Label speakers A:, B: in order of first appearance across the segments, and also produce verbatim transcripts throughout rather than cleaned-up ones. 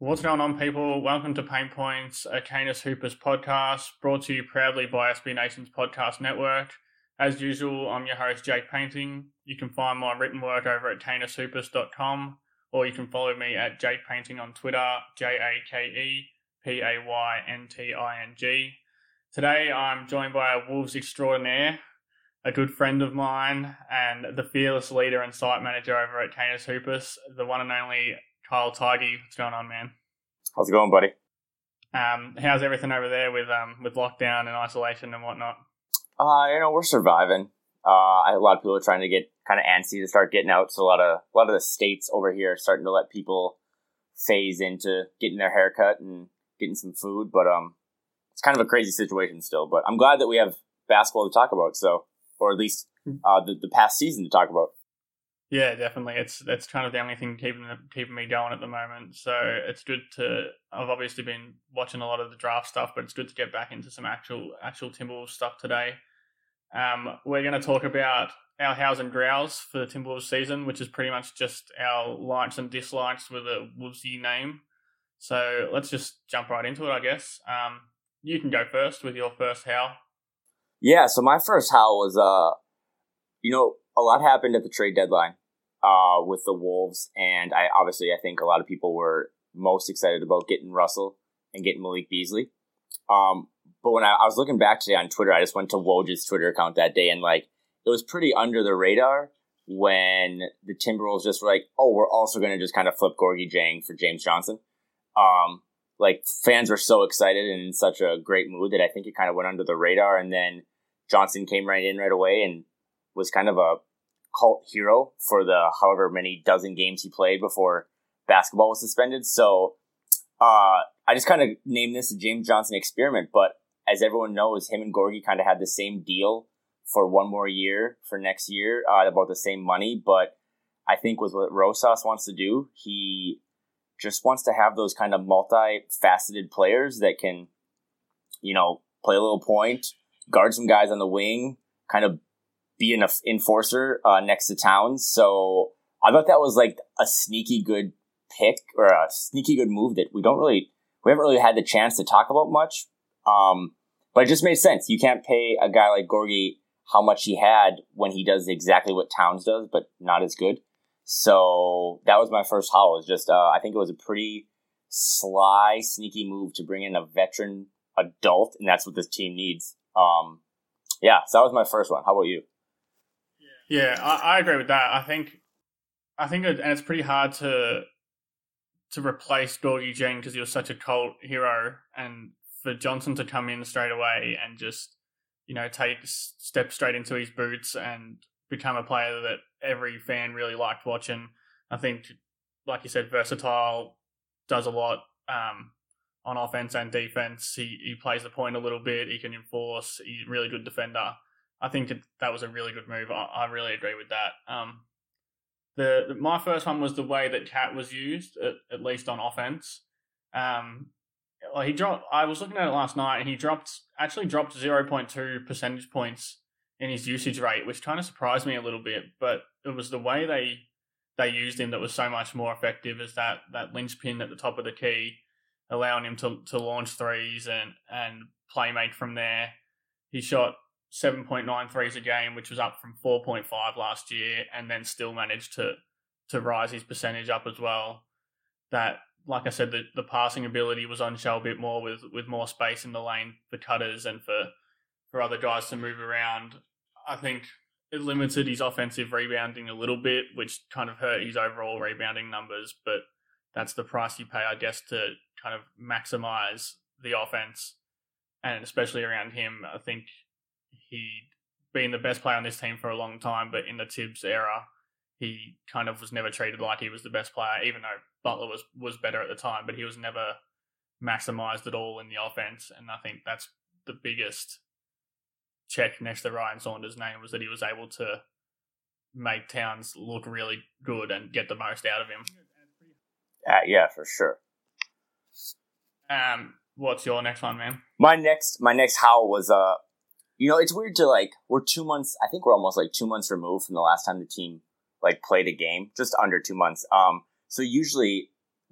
A: What's going on, people? Welcome to Pain Points, a Canis Hoopers podcast, brought to you proudly by S B Nation's Podcast Network. As usual, I'm your host, Jake Painting. You can find my written work over at canis hoopers dot com, or you can follow me at Jake Painting on Twitter, J A K E P A Y N T I N G. Today, I'm joined by a Wolves extraordinaire, a good friend of mine, and the fearless leader and site manager over at Canis Hoopers, the one and only Kyle Tigey. What's going on, man?
B: How's it going, buddy?
A: Um, how's everything over there with um with lockdown and isolation and whatnot?
B: Uh, you know, we're surviving. Uh, a lot of people are trying to get kind of antsy to start getting out. So a lot of a lot of the states over here are starting to let people phase into getting their haircut and getting some food. But um, it's kind of a crazy situation still. But I'm glad that we have basketball to talk about. So, or at least uh, the the past season to talk about.
A: Yeah, definitely. It's that's kind of the only thing keeping keeping me going at the moment. So it's good to. I've obviously been watching a lot of the draft stuff, but it's good to get back into some actual actual Timberwolves stuff today. Um, we're going to talk about our hows and drows for the Timberwolves season, which is pretty much just our likes and dislikes with a Wolvesy name. So let's just jump right into it, I guess. Um, you can go first with your first how.
B: Yeah. So my first how was uh, you know, a lot happened at the trade deadline. Uh, with the Wolves, and I obviously I think a lot of people were most excited about getting Russell and getting Malik Beasley. Um, but when I, I was looking back today on Twitter, I just went to Woj's Twitter account that day, and like it was pretty under the radar when the Timberwolves just were like, "Oh, we're also going to just kind of flip Gorgui Dieng for James Johnson." Um, like fans were so excited and in such a great mood that I think it kind of went under the radar, and then Johnson came right in right away and was kind of a cult hero for the however many dozen games he played before basketball was suspended. So uh, I just kind of named this the James Johnson experiment. But as everyone knows, him and Gorgui kind of had the same deal for one more year for next year, uh, about the same money. But I think with what Rosas wants to do, he just wants to have those kind of multifaceted players that can, you know, play a little point, guard some guys on the wing, kind of be an enforcer uh, next to Towns. So I thought that was like a sneaky good pick or a sneaky good move that we don't really, we haven't really had the chance to talk about much. Um, but it just made sense. You can't pay a guy like Gorgui how much he had when he does exactly what Towns does, but not as good. So that was my first haul. It was just, uh, I think it was a pretty sly, sneaky move to bring in a veteran adult, and that's what this team needs. Um, yeah, so that was my first one. How about you?
A: Yeah, I, I agree with that. I think, I think, it, and it's pretty hard to to replace Gorgui Dieng because he was such a cult hero, and for Johnson to come in straight away and just, you know, take step straight into his boots and become a player that every fan really liked watching. I think, like you said, versatile, does a lot um, on offense and defense. He he plays the point a little bit. He can enforce. He's a really good defender. I think that was a really good move. I, I really agree with that. Um, the, the my first one was the way that Cat was used, at, at least on offense. Um, he dropped. I was looking at it last night, and he dropped actually dropped zero point two percentage points in his usage rate, which kind of surprised me a little bit. But it was the way they they used him that was so much more effective. As that that linchpin at the top of the key, allowing him to to launch threes and and play make from there. He shot seven point nine threes a game, which was up from four point five last year, and then still managed to to rise his percentage up as well. That, like I said, the, the passing ability was on show a bit more with, with more space in the lane for cutters and for, for other guys to move around. I think it limited his offensive rebounding a little bit, which kind of hurt his overall rebounding numbers, but that's the price you pay, I guess, to kind of maximize the offense. And especially around him, I think he'd been the best player on this team for a long time, but in the Tibbs era, he kind of was never treated like he was the best player, even though Butler was, was better at the time, but he was never maximized at all in the offense. And I think that's the biggest check next to Ryan Saunders' name, was that he was able to make Towns look really good and get the most out of him.
B: Uh, yeah, for sure.
A: Um, what's your next one, man?
B: My next, my next howl was, uh, you know, it's weird to like, we're two months, I think we're almost like two months removed from the last time the team like played a game, just under two months. Um, so usually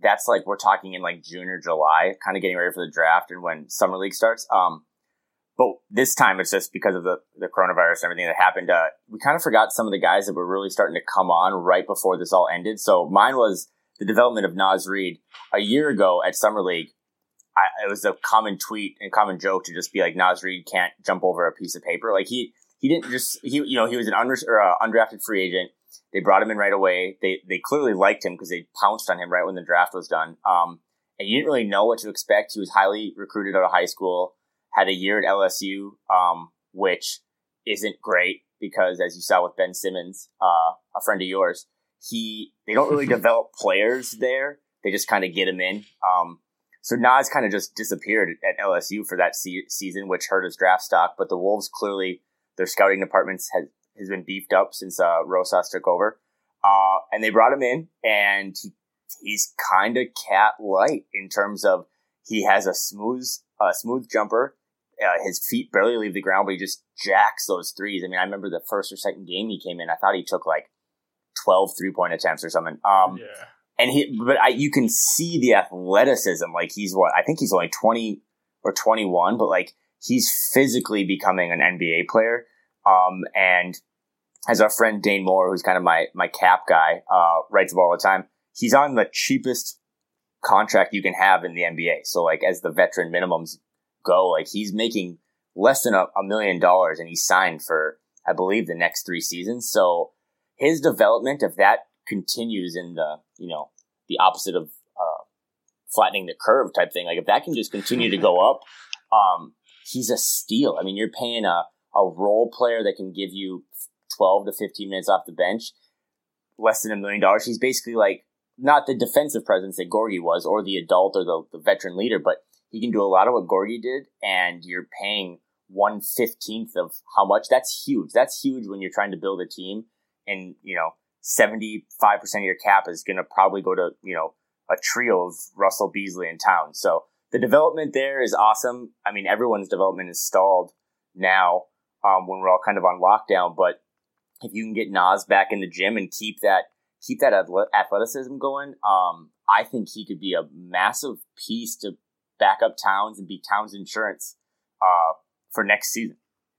B: that's like we're talking in like June or July, kind of getting ready for the draft and when summer league starts. Um, but this time it's just because of the, the coronavirus and everything that happened. Uh, we kind of forgot some of the guys that were really starting to come on right before this all ended. So mine was the development of Naz Reid. A year ago at summer league, I, it was a common tweet and common joke to just be like, Naz Reid can't jump over a piece of paper. Like he he didn't just he you know he was an under, or, uh, undrafted free agent. They brought him in right away. They they clearly liked him because they pounced on him right when the draft was done. Um, and you didn't really know what to expect. He was highly recruited out of high school, had a year at L S U, um, which isn't great because, as you saw with Ben Simmons, uh, a friend of yours, he they don't really develop players there. They just kind of get him in. Um, so Naz kind of just disappeared at L S U for that se- season, which hurt his draft stock. But the Wolves clearly, their scouting departments has has been beefed up since uh, Rosas took over. Uh, and they brought him in, and he, he's kind of cat light in terms of he has a smooth, uh, smooth jumper. Uh, his feet barely leave the ground, but he just jacks those threes. I mean, I remember the first or second game he came in, I thought he took like twelve three-point attempts or something. Um,
A: yeah.
B: And he, but I, you can see the athleticism. Like he's what, I think he's only twenty or twenty-one, but like he's physically becoming an N B A player. Um, and as our friend Dane Moore, who's kind of my, my cap guy, uh, writes about all the time, he's on the cheapest contract you can have in the N B A. So like as the veteran minimums go, like he's making less than a, a million dollars and he's signed for, I believe, the next three seasons. So his development, if that continues in the, you know, the opposite of, uh, flattening the curve type thing, like if that can just continue to go up, um, he's a steal. I mean, you're paying a, a role player that can give you twelve to fifteen minutes off the bench, less than a million dollars. He's basically like not the defensive presence that Gorgie was or the adult or the, the veteran leader, but he can do a lot of what Gorgie did, and you're paying one fifteenth of how much. That's huge. That's huge when you're trying to build a team, and, you know, seventy-five percent of your cap is going to probably go to, you know, a trio of Russell, Beasley, and Towns. So the development there is awesome. I mean, everyone's development is stalled now. Um, when we're all kind of on lockdown, but if you can get Naz back in the gym and keep that keep that athleticism going, um, I think he could be a massive piece to back up Towns and be Towns' insurance uh, for next season.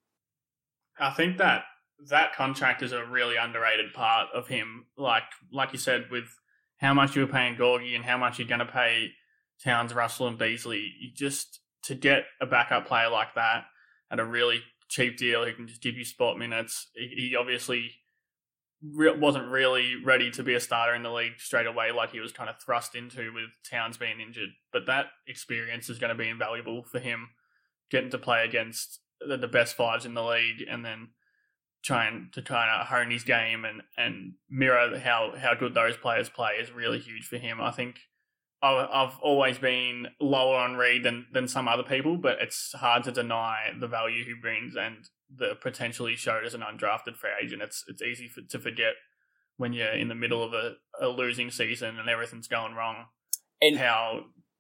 A: I think that that contract is a really underrated part of him. Like like you said, with how much you were paying Gorgie and how much you're going to pay Towns, Russell, and Beasley, you just to get a backup player like that at a really cheap deal who can just give you spot minutes. He, he obviously re- wasn't really ready to be a starter in the league straight away like he was kind of thrust into with Towns being injured. But that experience is going to be invaluable for him, getting to play against the, the best fives in the league and then trying to try and hone his game and, and mirror how, how good those players play is really huge for him. I think I've always been lower on Reid than, than some other people, but it's hard to deny the value he brings and the potential he showed as an undrafted free agent. It's it's easy for, to forget when you're in the middle of a, a losing season and everything's going wrong.
B: And
A: how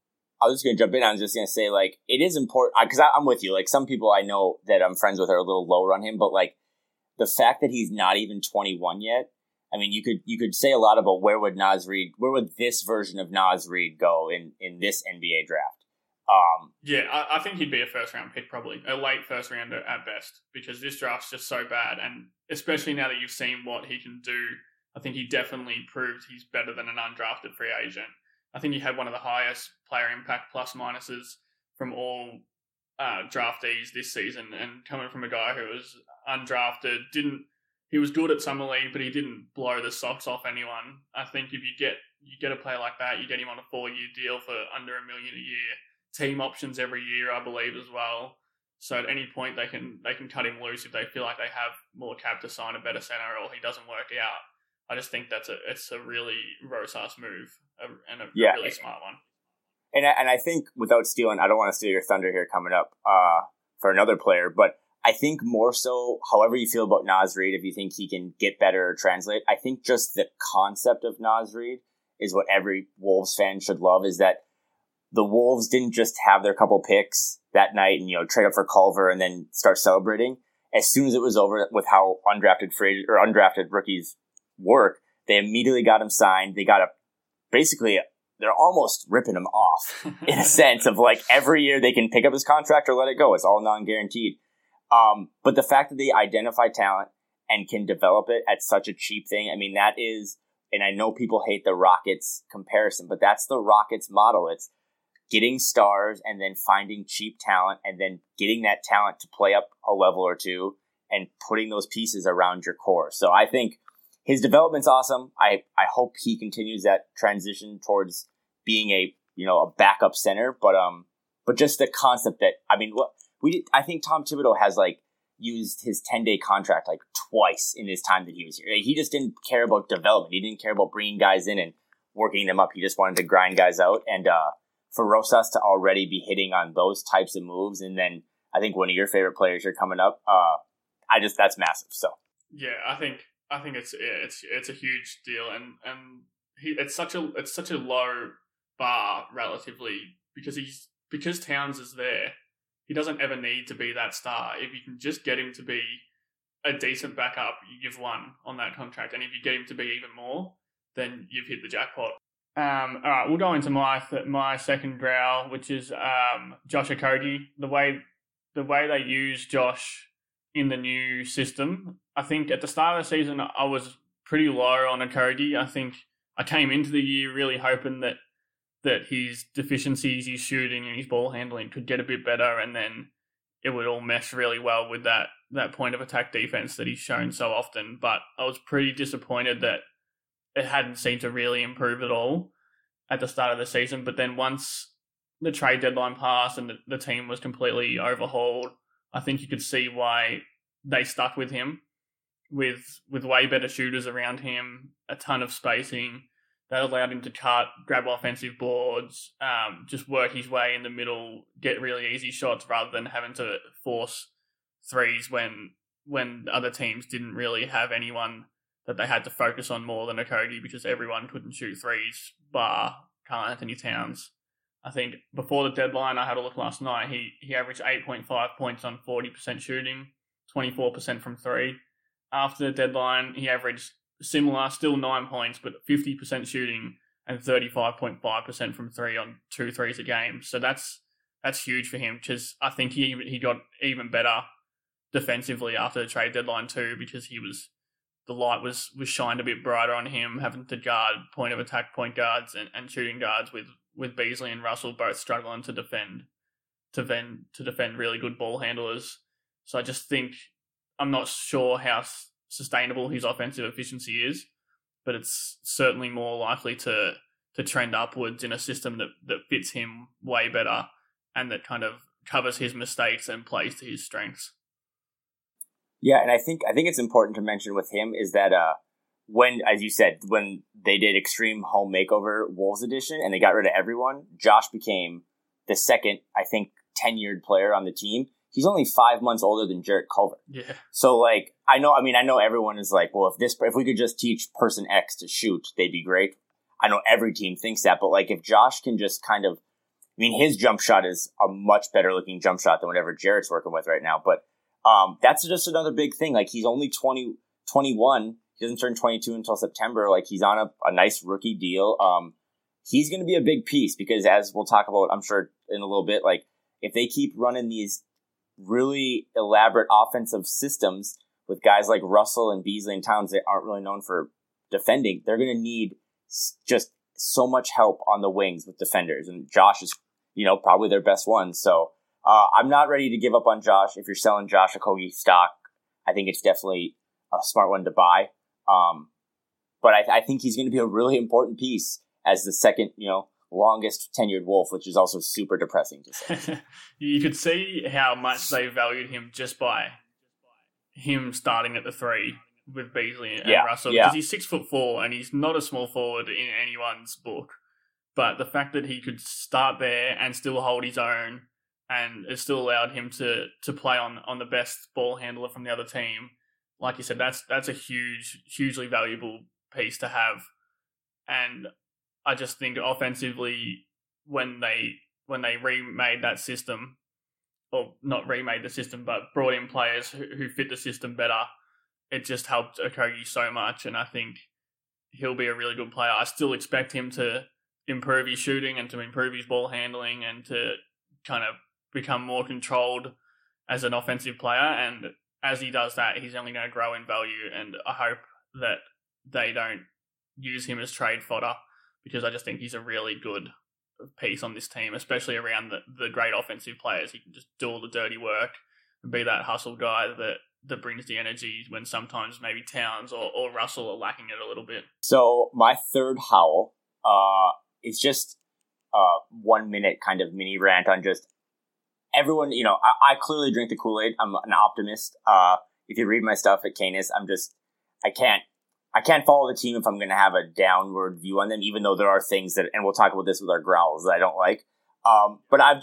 B: I was just going to jump in. I was just going to say, like, it is important because I'm with you. Like, some people I know that I'm friends with are a little lower on him, but like the fact that he's not even twenty-one yet. I mean, you could you could say a lot about where would Naz Reid, where would this version of Naz Reid go in, in this N B A draft? Um,
A: yeah, I, I think he'd be a first round pick, probably a late first rounder at best, because this draft's just so bad, and especially now that you've seen what he can do, I think he definitely proved he's better than an undrafted free agent. I think he had one of the highest player impact plus minuses from all uh, draftees this season, and coming from a guy who was undrafted, didn't. He was good at summer league, but he didn't blow the socks off anyone. I think if you get you get a player like that, you get him on a four-year deal for under a million a year. Team options every year, I believe, as well. So at any point, they can they can cut him loose if they feel like they have more cap to sign a better center or he doesn't work out. I just think that's a it's a really Rosas move and a
B: yeah.
A: really smart one.
B: And I, and I think without stealing, I don't want to steal your thunder here coming up uh, for another player, but I think more so, however you feel about Naz Reid, if you think he can get better or translate, I think just the concept of Naz Reid is what every Wolves fan should love, is that the Wolves didn't just have their couple picks that night and, you know, trade up for Culver and then start celebrating. As soon as it was over with how undrafted free or undrafted rookies work, they immediately got him signed. They got a basically they're almost ripping him off in a sense of like every year they can pick up his contract or let it go. It's all non-guaranteed. Um, but the fact that they identify talent and can develop it at such a cheap thing, I mean, that is, and I know people hate the Rockets comparison, but that's the Rockets model. It's getting stars and then finding cheap talent and then getting that talent to play up a level or two and putting those pieces around your core. So I think his development's awesome. I, I hope he continues that transition towards being a, you know, a backup center, but, um, but just the concept that, I mean, what we did, I think Tom Thibodeau has like used his ten day contract like twice in his time that he was here. He just didn't care about development. He didn't care about bringing guys in and working them up. He just wanted to grind guys out. And, uh, for Rosas to already be hitting on those types of moves, and then I think one of your favorite players are coming up. Uh, I just that's massive. So
A: yeah, I think I think it's yeah, it's it's a huge deal, and and he it's such a it's such a low bar relatively because he's because Towns is there. He doesn't ever need to be that star. If you can just get him to be a decent backup, you've won on that contract, and if you get him to be even more, then you've hit the jackpot. Um, all right, we'll go into my th- my second growl, which is um, Josh Okogie. The way the way they use Josh in the new system, I think at the start of the season I was pretty low on Okogie. I think I came into the year really hoping that that his deficiencies, his shooting and his ball handling could get a bit better, and then it would all mesh really well with that that point of attack defense that he's shown so often. But I was pretty disappointed that it hadn't seemed to really improve at all at the start of the season. But then once the trade deadline passed and the, the team was completely overhauled, I think you could see why they stuck with him with with way better shooters around him, a ton of spacing that allowed him to cut, grab offensive boards, um, just work his way in the middle, get really easy shots rather than having to force threes when when other teams didn't really have anyone that they had to focus on more than Okogie because everyone couldn't shoot threes, bar Karl Anthony Towns. I think before the deadline, I had a look last night, he, he averaged eight point five points on forty percent shooting, twenty-four percent from three. After the deadline, he averaged similar, still nine points, but fifty percent shooting and thirty-five point five percent from three on two threes a game. So that's that's huge for him because I think he he got even better defensively after the trade deadline too because he was the light was, was shined a bit brighter on him, having to guard point of attack point guards and, and shooting guards with, with Beasley and Russell both struggling to defend to defend to defend really good ball handlers. So I just think I'm not sure how sustainable his offensive efficiency is, but it's certainly more likely to to trend upwards in a system that, that fits him way better and that kind of covers his mistakes and plays to his strengths.
B: Yeah, and I think I think it's important to mention with him is that uh, when, as you said, when they did Extreme Home Makeover Wolves Edition and they got rid of everyone, Josh became the second, I think, tenured player on the team. He's only five months older than Jarrett Culver.
A: Yeah.
B: So, like, I know, I mean, I know everyone is like, well, if this, if we could just teach person X to shoot, they'd be great. I know every team thinks that, but like, if Josh can just kind of, I mean, his jump shot is a much better looking jump shot than whatever Jarrett's working with right now, but Um, that's just another big thing. Like, he's only twenty, twenty-one. He doesn't turn twenty-two until September. Like, he's on a, a nice rookie deal. Um, he's going to be a big piece because, as we'll talk about, I'm sure, in a little bit, like, if they keep running these really elaborate offensive systems with guys like Russell and Beasley and Towns that aren't really known for defending, they're going to need just so much help on the wings with defenders. And Josh is, you know, probably their best one. So, Uh, I'm not ready to give up on Josh. If you're selling Josh Okogie stock, I think it's definitely a smart one to buy. Um, but I, I think he's going to be a really important piece as the second, you know, longest tenured Wolf, which is also super depressing to say.
A: You could see how much they valued him just by him starting at the three with Beasley and
B: yeah,
A: Russell.
B: Yeah.
A: Because he's six foot four and he's not a small forward in anyone's book. But the fact that he could start there and still hold his own, and it still allowed him to to play on, on the best ball handler from the other team. Like you said, that's that's a huge, hugely valuable piece to have. And I just think offensively, when they when they remade that system, or not remade the system, but brought in players who, who fit the system better, it just helped Okogie so much. And I think he'll be a really good player. I still expect him to improve his shooting and to improve his ball handling and to kind of become more controlled as an offensive player. And as he does that, he's only going to grow in value. And I hope that they don't use him as trade fodder, because I just think he's a really good piece on this team, especially around the, the great offensive players. He can just do all the dirty work and be that hustle guy that, that brings the energy when sometimes maybe Towns or, or Russell are lacking it a little bit.
B: So my third howl uh, is just uh, one minute kind of mini rant on just everyone. You know, I, I clearly drink the Kool-Aid. I'm an optimist. Uh, if you read my stuff at Canis, I'm just, I can't, I can't follow the team if I'm going to have a downward view on them, even though there are things that, and we'll talk about this with our growls, that I don't like. Um, but I've,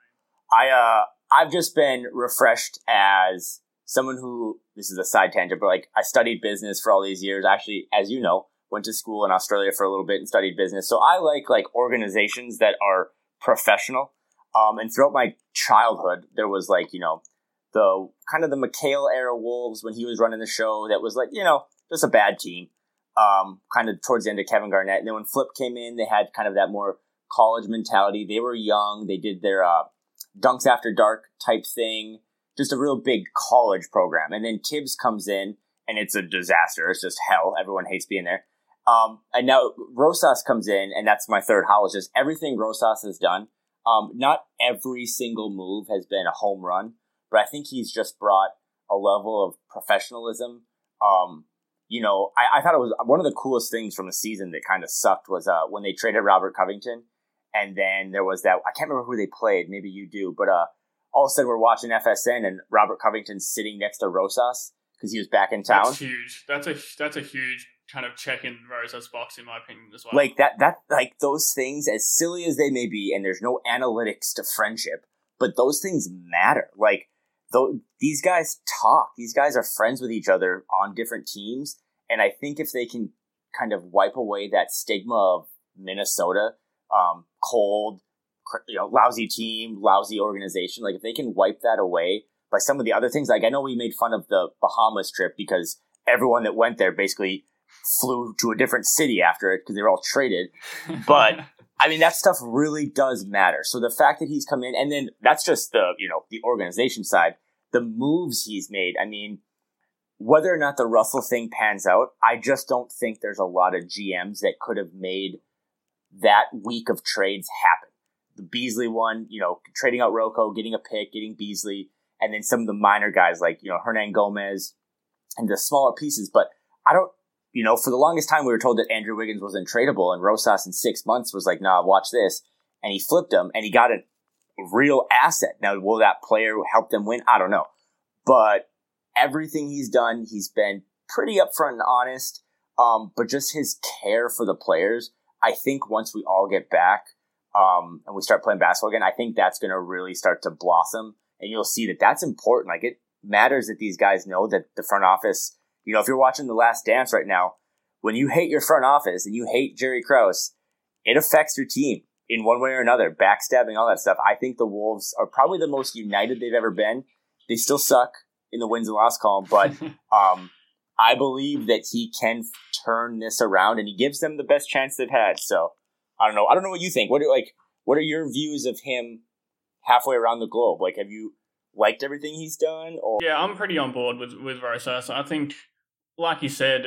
B: I, uh, I've just been refreshed as someone who, this is a side tangent, but like I studied business for all these years. Actually, as you know, went to school in Australia for a little bit and studied business. So I like like organizations that are professional. Um, and throughout my childhood, there was like, you know, the kind of the McHale era Wolves when he was running the show that was like, you know, just a bad team, um, kind of towards the end of Kevin Garnett. And then when Flip came in, they had kind of that more college mentality. They were young. They did their uh, Dunks After Dark type thing, just a real big college program. And then Tibbs comes in, and it's a disaster. It's just hell. Everyone hates being there. Um, and now Rosas comes in, and that's my third howl. Is just everything Rosas has done. Um, not every single move has been a home run, but I think he's just brought a level of professionalism. Um, You know, I, I thought it was one of the coolest things from the season that kind of sucked was uh, when they traded Robert Covington. And then there was that, I can't remember who they played. Maybe you do. But uh, all of a sudden we're watching F S N and Robert Covington's sitting next to Rosas because he was back in town.
A: That's huge. That's a that's a huge kind of check in Rosas' box, in my opinion, as well.
B: Like that, that, like those things, as silly as they may be, and there's no analytics to friendship, but those things matter. Like, though, these guys talk. These guys are friends with each other on different teams. And I think if they can kind of wipe away that stigma of Minnesota, um, cold, you know, lousy team, lousy organization, like if they can wipe that away by some of the other things, like I know we made fun of the Bahamas trip because everyone that went there basically flew to a different city after it because they were all traded. But I mean, that stuff really does matter. So the fact that he's come in, and then that's just the, you know, the organization side, the moves he's made. I mean, whether or not the Russell thing pans out, I just don't think there's a lot of G Ms that could have made that week of trades happen. The Beasley one, you know, trading out Rocco, getting a pick, getting Beasley, and then some of the minor guys like, you know, Hernan Gomez and the smaller pieces. But I don't, you know, for the longest time we were told that Andrew Wiggins was untradeable, and Rosas in six months was like, nah, watch this. And he flipped him, and he got a real asset. Now, will that player help them win? I don't know. But everything he's done, he's been pretty upfront and honest. Um, but just his care for the players, I think once we all get back um, and we start playing basketball again, I think that's going to really start to blossom. And you'll see that that's important. Like, it matters that these guys know that the front office, you know, if you're watching The Last Dance right now, when you hate your front office and you hate Jerry Krause, it affects your team in one way or another, backstabbing, all that stuff. I think the Wolves are probably the most united they've ever been. They still suck in the wins and loss column, but um, I believe that he can turn this around, and he gives them the best chance they've had. So I don't know. I don't know what you think. What are like? What are your views of him halfway around the globe? Like, have you liked everything he's done? Or
A: yeah, I'm pretty on board with with Rosas. I think, like you said,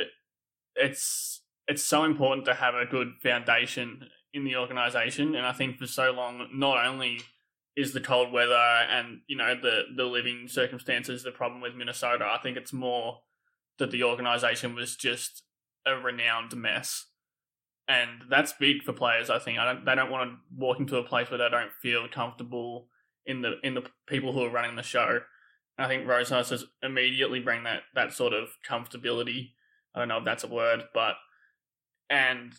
A: it's it's so important to have a good foundation in the organization, and I think for so long, not only is the cold weather and, you know, the, the living circumstances the problem with Minnesota. I think it's more that the organization was just a renowned mess. And that's big for players, I think. I don't, they don't want to walk into a place where they don't feel comfortable in the in the people who are running the show. And I think Rosas has immediately bring that, that sort of comfortability. I don't know if that's a word, but... And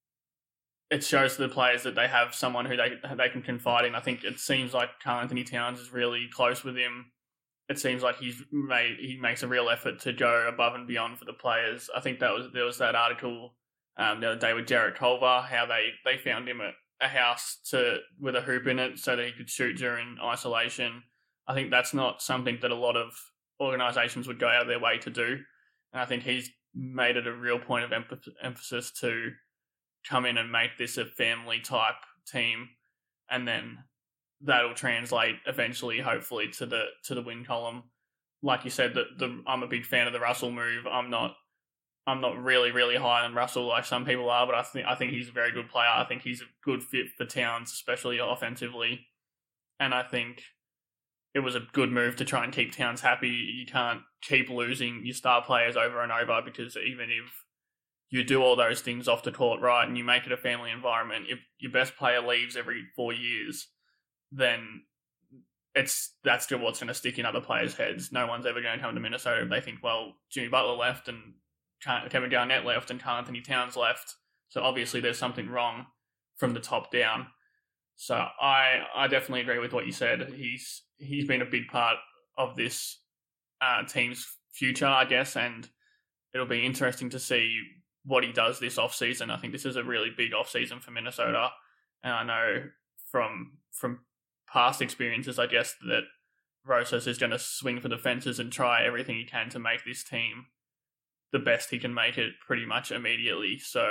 A: it shows to the players that they have someone who they they can confide in. I think it seems like Karl Anthony Towns is really close with him. It seems like he's made he makes a real effort to go above and beyond for the players. I think that was there was that article um, the other day with Jarrett Culver, how they, they found him at a house to with a hoop in it so that he could shoot during isolation. I think that's not something that a lot of organisations would go out of their way to do. And I think he's made it a real point of emph- emphasis to come in and make this a family type team, and then that'll translate eventually, hopefully, to the to the win column. Like you said, that the I'm a big fan of the Russell move. I'm not I'm not really really high on Russell like some people are, but I think I think he's a very good player. I think he's a good fit for Towns, especially offensively, and I think it was a good move to try and keep Towns happy. You can't keep losing your star players over and over, because even if you do all those things off the court right and you make it a family environment, if your best player leaves every four years, then it's that's still what's going to stick in other players' heads. No one's ever going to come to Minnesota if they think, well, Jimmy Butler left and Kevin Garnett left and Karl Anthony Towns left, so obviously there's something wrong from the top down. So I I definitely agree with what you said. He's he's been a big part of this uh, team's future, I guess, and it'll be interesting to see what he does this offseason. I think this is a really big offseason for Minnesota, and I know from from past experiences, I guess, that Rosas is going to swing for the fences and try everything he can to make this team the best he can make it pretty much immediately. So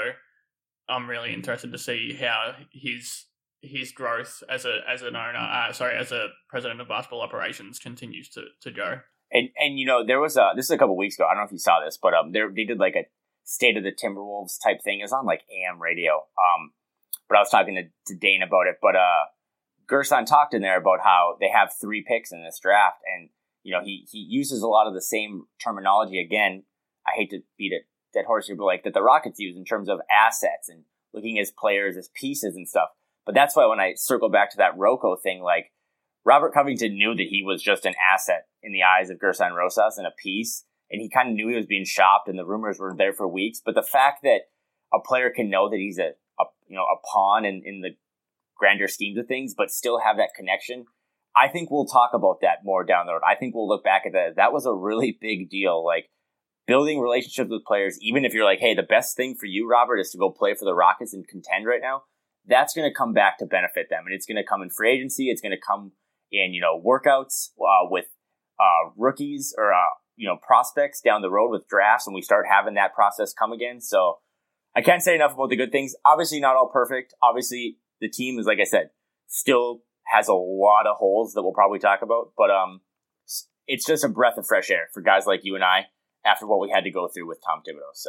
A: I'm really interested to see how his his growth as a as an owner, uh, sorry, as a president of basketball operations continues to, to go.
B: And and you know, there was a this is a couple weeks ago. I don't know if you saw this, but um, there they did like a State of the Timberwolves type thing. It was on like A M radio. Um, but I was talking to, to Dane about it. But uh, Gerson talked in there about how they have three picks in this draft, and you know he he uses a lot of the same terminology. Again, I hate to beat a dead horse here, but like that the Rockets use in terms of assets and looking as players as pieces and stuff. But that's why when I circle back to that Rocco thing, like Robert Covington knew that he was just an asset in the eyes of Gerson Rosas and a piece. And he kind of knew he was being shopped, and the rumors were there for weeks. But the fact that a player can know that he's a, a you know a pawn in, in the grander schemes of things, but still have that connection, I think we'll talk about that more down the road. I think we'll look back at that. That was a really big deal. Like building relationships with players, even if you're like, hey, the best thing for you, Robert, is to go play for the Rockets and contend right now. That's going to come back to benefit them, and it's going to come in free agency. It's going to come in you know workouts uh, with uh, rookies or. Uh, you know, prospects down the road with drafts, and we start having that process come again. So I can't say enough about the good things. Obviously not all perfect. Obviously the team is, like I said, still has a lot of holes that we'll probably talk about, but um, it's just a breath of fresh air for guys like you and I after what we had to go through with Tom Thibodeau. So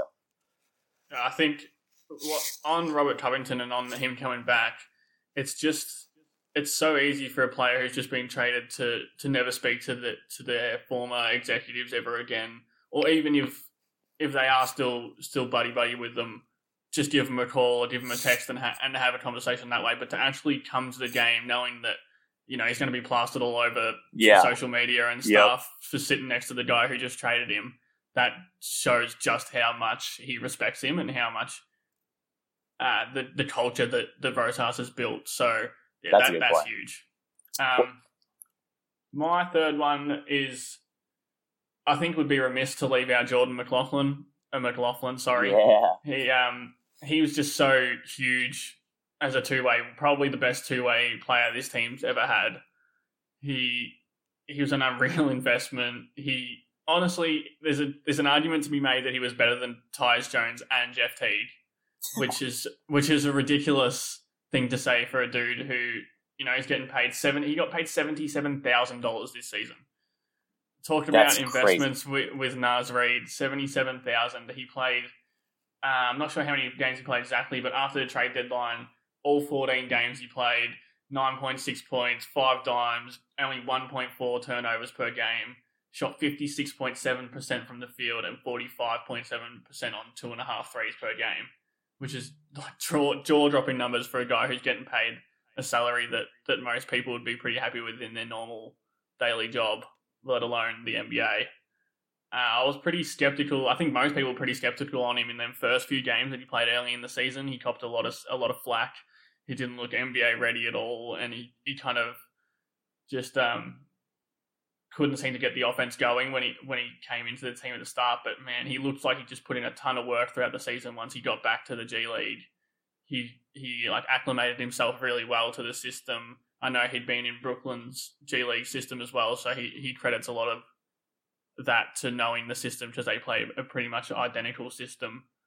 A: I think on Robert Covington and on him coming back, it's just, it's so easy for a player who's just been traded to to never speak to the to their former executives ever again, or even if if they are still still buddy buddy with them, just give them a call or give them a text and ha- and have a conversation that way. But to actually come to the game knowing that you know he's going to be plastered all over
B: yeah.
A: social media and stuff yep. for sitting next to the guy who just traded him, that shows just how much he respects him and how much uh, the the culture that the Rosas has built. So. Yeah,
B: that's,
A: that, that's huge. Um, my third one is, I think would be remiss to leave out Jordan McLaughlin. Uh, McLaughlin, sorry.
B: Yeah.
A: He um he was just so huge as a two way, probably the best two way player this team's ever had. He he was an unreal investment. He honestly, there's a there's an argument to be made that he was better than Tyus Jones and Jeff Teague, which is which is a ridiculous thing to say for a dude who, you know, he's getting paid seven. He got paid seventy-seven thousand dollars this season. Talked about
B: That's
A: investments with, with Naz Reid, seventy-seven thousand. He played. Uh, I'm not sure how many games he played exactly, but after the trade deadline, all fourteen games he played, nine point six points, five dimes, only one point four turnovers per game. Shot fifty-six point seven percent from the field and forty-five point seven percent on two and a half threes per game, which is like jaw-dropping numbers for a guy who's getting paid a salary that, that most people would be pretty happy with in their normal daily job, let alone the N B A. Uh, I was pretty skeptical. I think most people were pretty skeptical on him in them first few games that he played early in the season. He copped a lot of a lot of flack. He didn't look N B A ready at all, and he, he kind of just um, couldn't seem to get the offense going when he when he came into the team at the start. But man, he looked like he just put in a ton of work throughout the season. Once he got back to the G League, he he like acclimated himself really well to the system. I know he'd been in Brooklyn's G League system as well, so he he credits a lot of that to knowing the system because they play a pretty much identical system.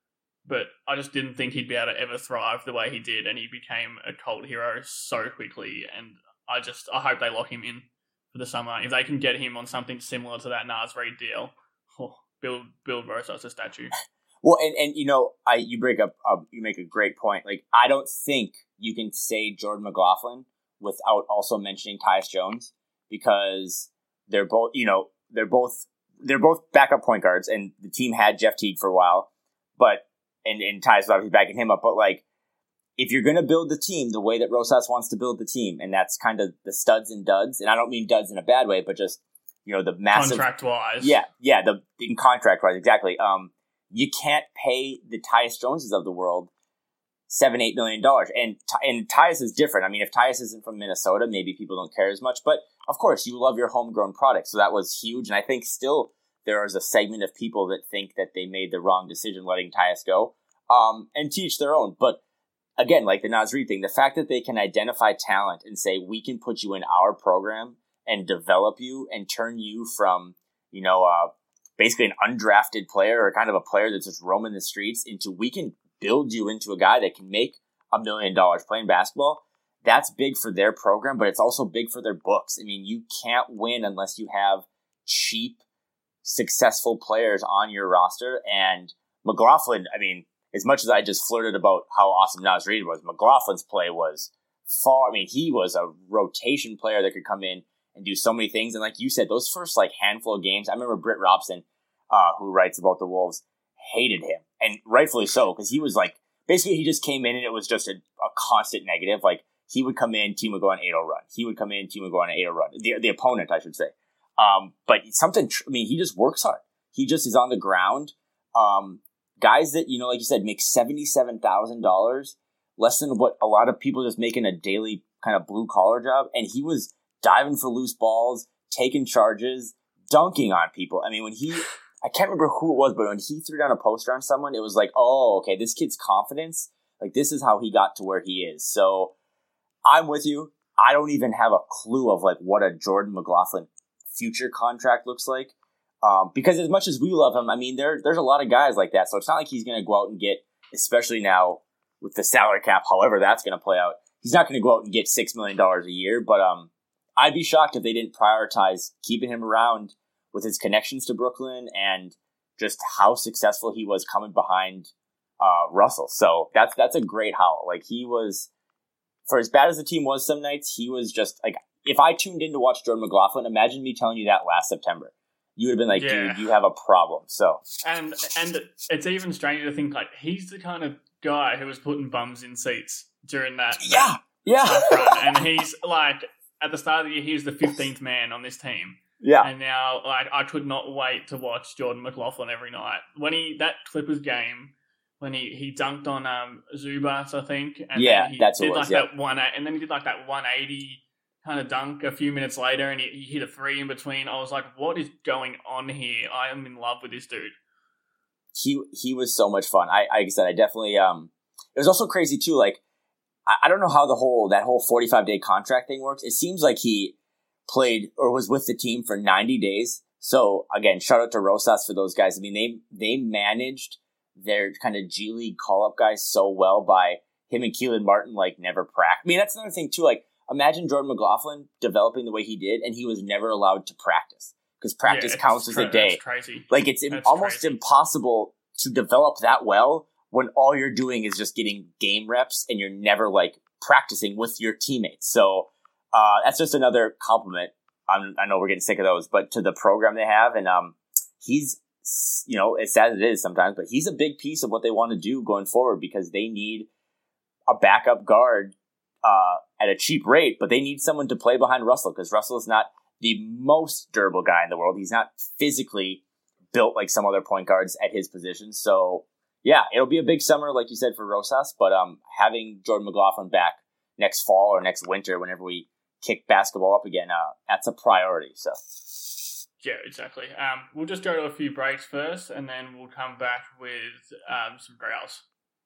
A: but I just didn't think he'd be able to ever thrive the way he did, and he became a cult hero so quickly. And I just I hope they lock him in for the summer. If they can get him on something similar to that Naz Reid deal, oh, build build Rosas a statue.
B: Well, and, and you know, I you break up, uh, you make a great point. Like, I don't think you can say Jordan McLaughlin without also mentioning Tyus Jones, because they're both, you know, they're both they're both backup point guards, and the team had Jeff Teague for a while, but and and Tyus was obviously backing him up. But like, if you're going to build the team the way that Rosas wants to build the team, and that's kind of the studs and duds, and I don't mean duds in a bad way, but just, you know, the massive
A: contract wise,
B: yeah, yeah, the in contract wise, exactly. Um, you can't pay the Tyus Joneses of the world seven, eight million dollars, and and Tyus is different. I mean, if Tyus isn't from Minnesota, maybe people don't care as much, but of course, you love your homegrown product, so that was huge, and I think still there is a segment of people that think that they made the wrong decision letting Tyus go, um, and teach their own. But again, like the Naz Reid thing, the fact that they can identify talent and say, we can put you in our program and develop you and turn you from, you know, uh, basically an undrafted player or kind of a player that's just roaming the streets into, we can build you into a guy that can make a million dollars playing basketball. That's big for their program, but it's also big for their books. I mean, you can't win unless you have cheap, successful players on your roster. And McLaughlin, I mean, as much as I just flirted about how awesome Naz Reid was, McLaughlin's play was far, I mean, he was a rotation player that could come in and do so many things. And like you said, those first like handful of games, I remember Britt Robson, uh, who writes about the Wolves, hated him. And rightfully so, because he was like, basically he just came in and it was just a, a constant negative. Like, he would come in, team would go on an eight oh run. He would come in, team would go on an eight oh run. The, the opponent, I should say. Um, but something, I mean, he just works hard. He just is on the ground. Um, guys that, you know, like you said, make seventy-seven thousand dollars, less than what a lot of people just make in a daily kind of blue collar job. And he was diving for loose balls, taking charges, dunking on people. I mean, when he, I can't remember who it was, but when he threw down a poster on someone, it was like, oh, okay, this kid's confidence, like this is how he got to where he is. So I'm with you. I don't even have a clue of like what a Jordan McLaughlin future contract looks like. Um, because as much as we love him, I mean, there there's a lot of guys like that. So it's not like he's going to go out and get, especially now with the salary cap, however that's going to play out, he's not going to go out and get six million dollars a year. But um, I'd be shocked if they didn't prioritize keeping him around with his connections to Brooklyn and just how successful he was coming behind uh, Russell. So that's that's a great haul. Like, he was, for as bad as the team was some nights, he was just like, if I tuned in to watch Jordan McLaughlin, imagine me telling you that last September. You would have been like, yeah. Dude, you have a problem. So
A: and and it's even stranger to think like he's the kind of guy who was putting bums in seats during that.
B: Yeah, yeah.
A: Run. And he's like, at the start of the year, he was the fifteenth man on this team.
B: Yeah.
A: And now, like, I could not wait to watch Jordan McLaughlin every night. When he that Clippers game, when he, he dunked on um Zubas, I think. And
B: yeah,
A: then he
B: that's
A: did
B: what it was,
A: like
B: yeah.
A: that one, and then he did like that one eighty kind of dunk a few minutes later, and he, he hit a three in between. I was like, what is going on here? I am in love with this dude.
B: He he was so much fun. I like I said, I definitely um. It was also crazy too. Like, I, I don't know how the whole that whole forty-five day contract thing works. It seems like he played or was with the team for ninety days. So again, shout out to Rosas for those guys. I mean, they they managed their kind of G League call up guys so well by him and Keelan Martin like never practice. I mean, that's another thing too. Like, imagine Jordan McLaughlin developing the way he did, and he was never allowed to practice because practice
A: yeah,
B: counts as
A: tra-
B: a day.
A: That's crazy.
B: Like, it's
A: that's
B: almost
A: crazy.
B: impossible to develop that well when all you're doing is just getting game reps and you're never like practicing with your teammates. So uh, that's just another compliment. I'm, I know we're getting sick of those, but to the program they have, and um, he's, you know, as sad as it is sometimes, but he's a big piece of what they want to do going forward because they need a backup guard uh, at a cheap rate, but they need someone to play behind Russell because Russell is not the most durable guy in the world. He's not physically built like some other point guards at his position. So yeah, it'll be a big summer, like you said, for Rosas, but um, having Jordan McLaughlin back next fall or next winter, whenever we kick basketball up again, uh, that's a priority. So
A: yeah, exactly. Um, we'll just go to a few breaks first, and then we'll come back with um, some growls.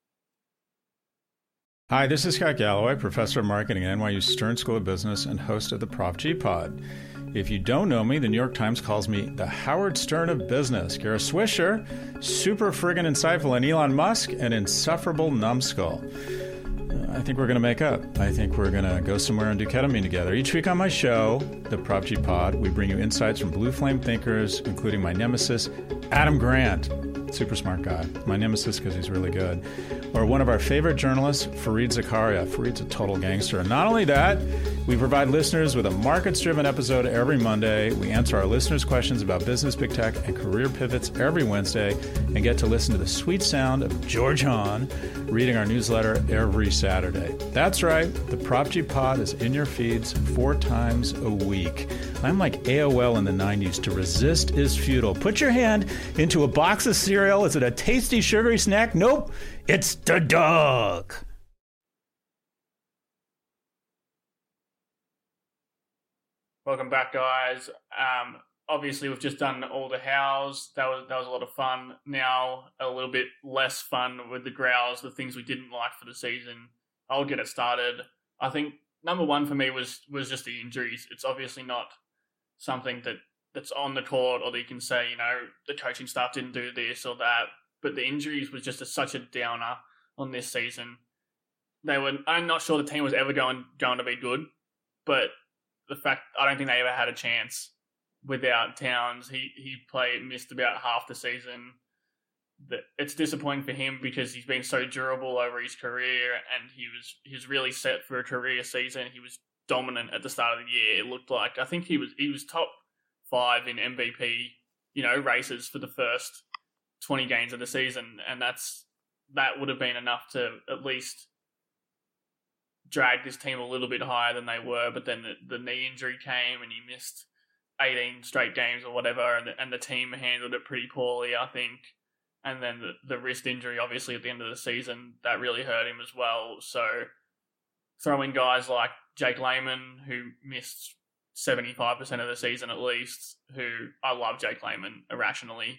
C: Hi, this is Scott Galloway, professor of marketing at N Y U Stern School of Business and host of the Prof G Pod. If you don't know me, the New York Times calls me the Howard Stern of business. Kara Swisher, super friggin' insightful, and Elon Musk, an insufferable numbskull. I think we're going to make up. I think we're going to go somewhere and do ketamine together. Each week on my show, the Prop G Pod, we bring you insights from blue flame thinkers, including my nemesis, Adam Grant. Super smart guy. My nemesis because he's really good. Or one of our favorite journalists, Fareed Zakaria. Fareed's a total gangster. And not only that, we provide listeners with a markets-driven episode every Monday. We answer our listeners' questions about business, big tech, and career pivots every Wednesday, and get to listen to the sweet sound of George Hahn reading our newsletter every Saturday. That's right. The Prop G Pod is in your feeds four times a week. I'm like A O L in the nineties. To resist is futile. Put your hand into a box of cereal. Is it a tasty, sugary snack? Nope. It's the dog.
A: Welcome back, guys. Um, obviously, we've just done all the hows. That was that was a lot of fun. Now, a little bit less fun with the growls, the things we didn't like for the season. I'll get it started. I think number one for me was was just the injuries. It's obviously not something that, that's on the court, or that you can say, you know, the coaching staff didn't do this or that. But the injuries was just a, such a downer on this season. They were. I'm not sure the team was ever going going to be good, but the fact I don't think they ever had a chance without Towns. He he played missed about half the season. That it's disappointing for him because he's been so durable over his career, and he was he was really set for a career season. He was dominant at the start of the year. It looked like I think he was he was top five in M V P, you know, races for the first twenty games of the season, and that's that would have been enough to at least drag this team a little bit higher than they were. But then the, the knee injury came, and he missed eighteen straight games or whatever, and the, and the team handled it pretty poorly, I think. And then the, the wrist injury, obviously, at the end of the season, that really hurt him as well. So throw in guys like Jake Layman, who missed seventy-five percent of the season at least, who I love Jake Layman irrationally.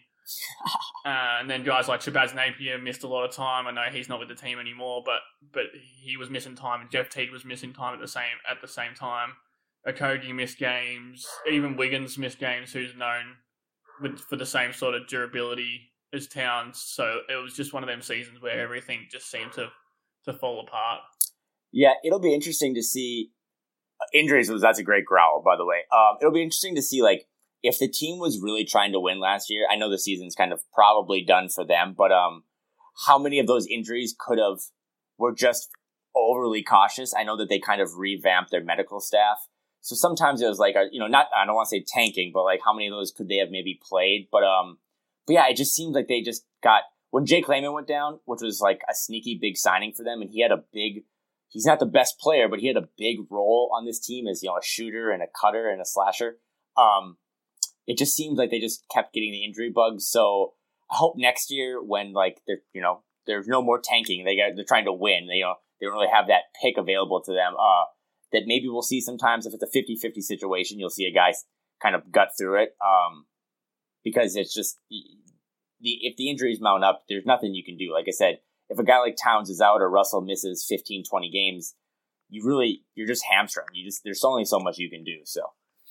A: uh, and then guys like Shabazz Napier missed a lot of time. I know he's not with the team anymore, but but he was missing time, and Jeff Teague was missing time at the same at the same time. Okogie missed games. Even Wiggins missed games, who's known with, for the same sort of durability as Towns. So it was just one of them seasons where everything just seemed to to fall apart.
B: Yeah, it'll be interesting to see. Injuries was that's a great growl, by the way. Um, it'll be interesting to see, like, if the team was really trying to win last year. I know the season's kind of probably done for them, but um, how many of those injuries could have were just overly cautious? I know that they kind of revamped their medical staff, so sometimes it was like, you know, not I don't want to say tanking, but like how many of those could they have maybe played? But um, but yeah, it just seemed like they just got when Jake Layman went down, which was like a sneaky big signing for them, and he had a big. He's not the best player, but he had a big role on this team as, you know, a shooter and a cutter and a slasher. Um, it just seemed like they just kept getting the injury bugs. So I hope next year when, like, they're, you know, there's no more tanking, they got, they're trying to win. They, you know, they don't really have that pick available to them. Uh, that maybe we'll see sometimes if it's a fifty-fifty situation, you'll see a guy kind of gut through it. Um, because it's just the, the if the injuries mount up, there's nothing you can do. Like I said, if a guy like Towns is out or Russell misses fifteen, twenty games, you really, you're just hamstrung. You just, there's only so much you can do. So,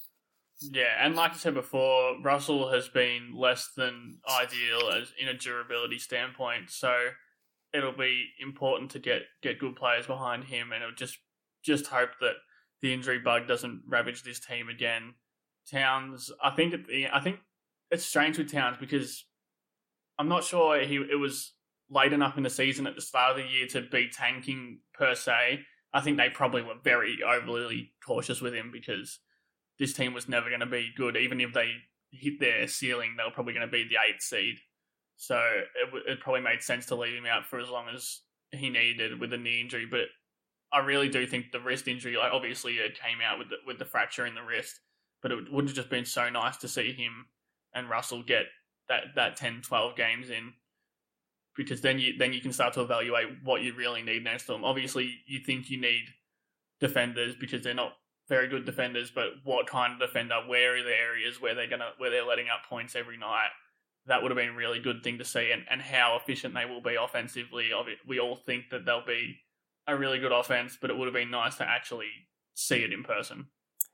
A: yeah. And like I said before, Russell has been less than ideal as in a durability standpoint. So it'll be important to get, get good players behind him. And it'll just, just hope that the injury bug doesn't ravage this team again. Towns, I think, at the, I think it's strange with Towns because I'm not sure he, it was late enough in the season at the start of the year to be tanking per se. I think they probably were very overly cautious with him because this team was never going to be good. Even if they hit their ceiling, they were probably going to be the eighth seed. So it, it probably made sense to leave him out for as long as he needed with the knee injury. But I really do think the wrist injury, like obviously it came out with the, with the fracture in the wrist, but it would have just been so nice to see him and Russell get that, that ten, twelve games in. Because then you then you can start to evaluate what you really need next to them. Obviously, you think you need defenders because they're not very good defenders, but what kind of defender? Where are the areas where they're gonna where they're letting up points every night? That would have been a really good thing to see, and, and how efficient they will be offensively. We all think that they'll be a really good offense, but it would have been nice to actually see it in person.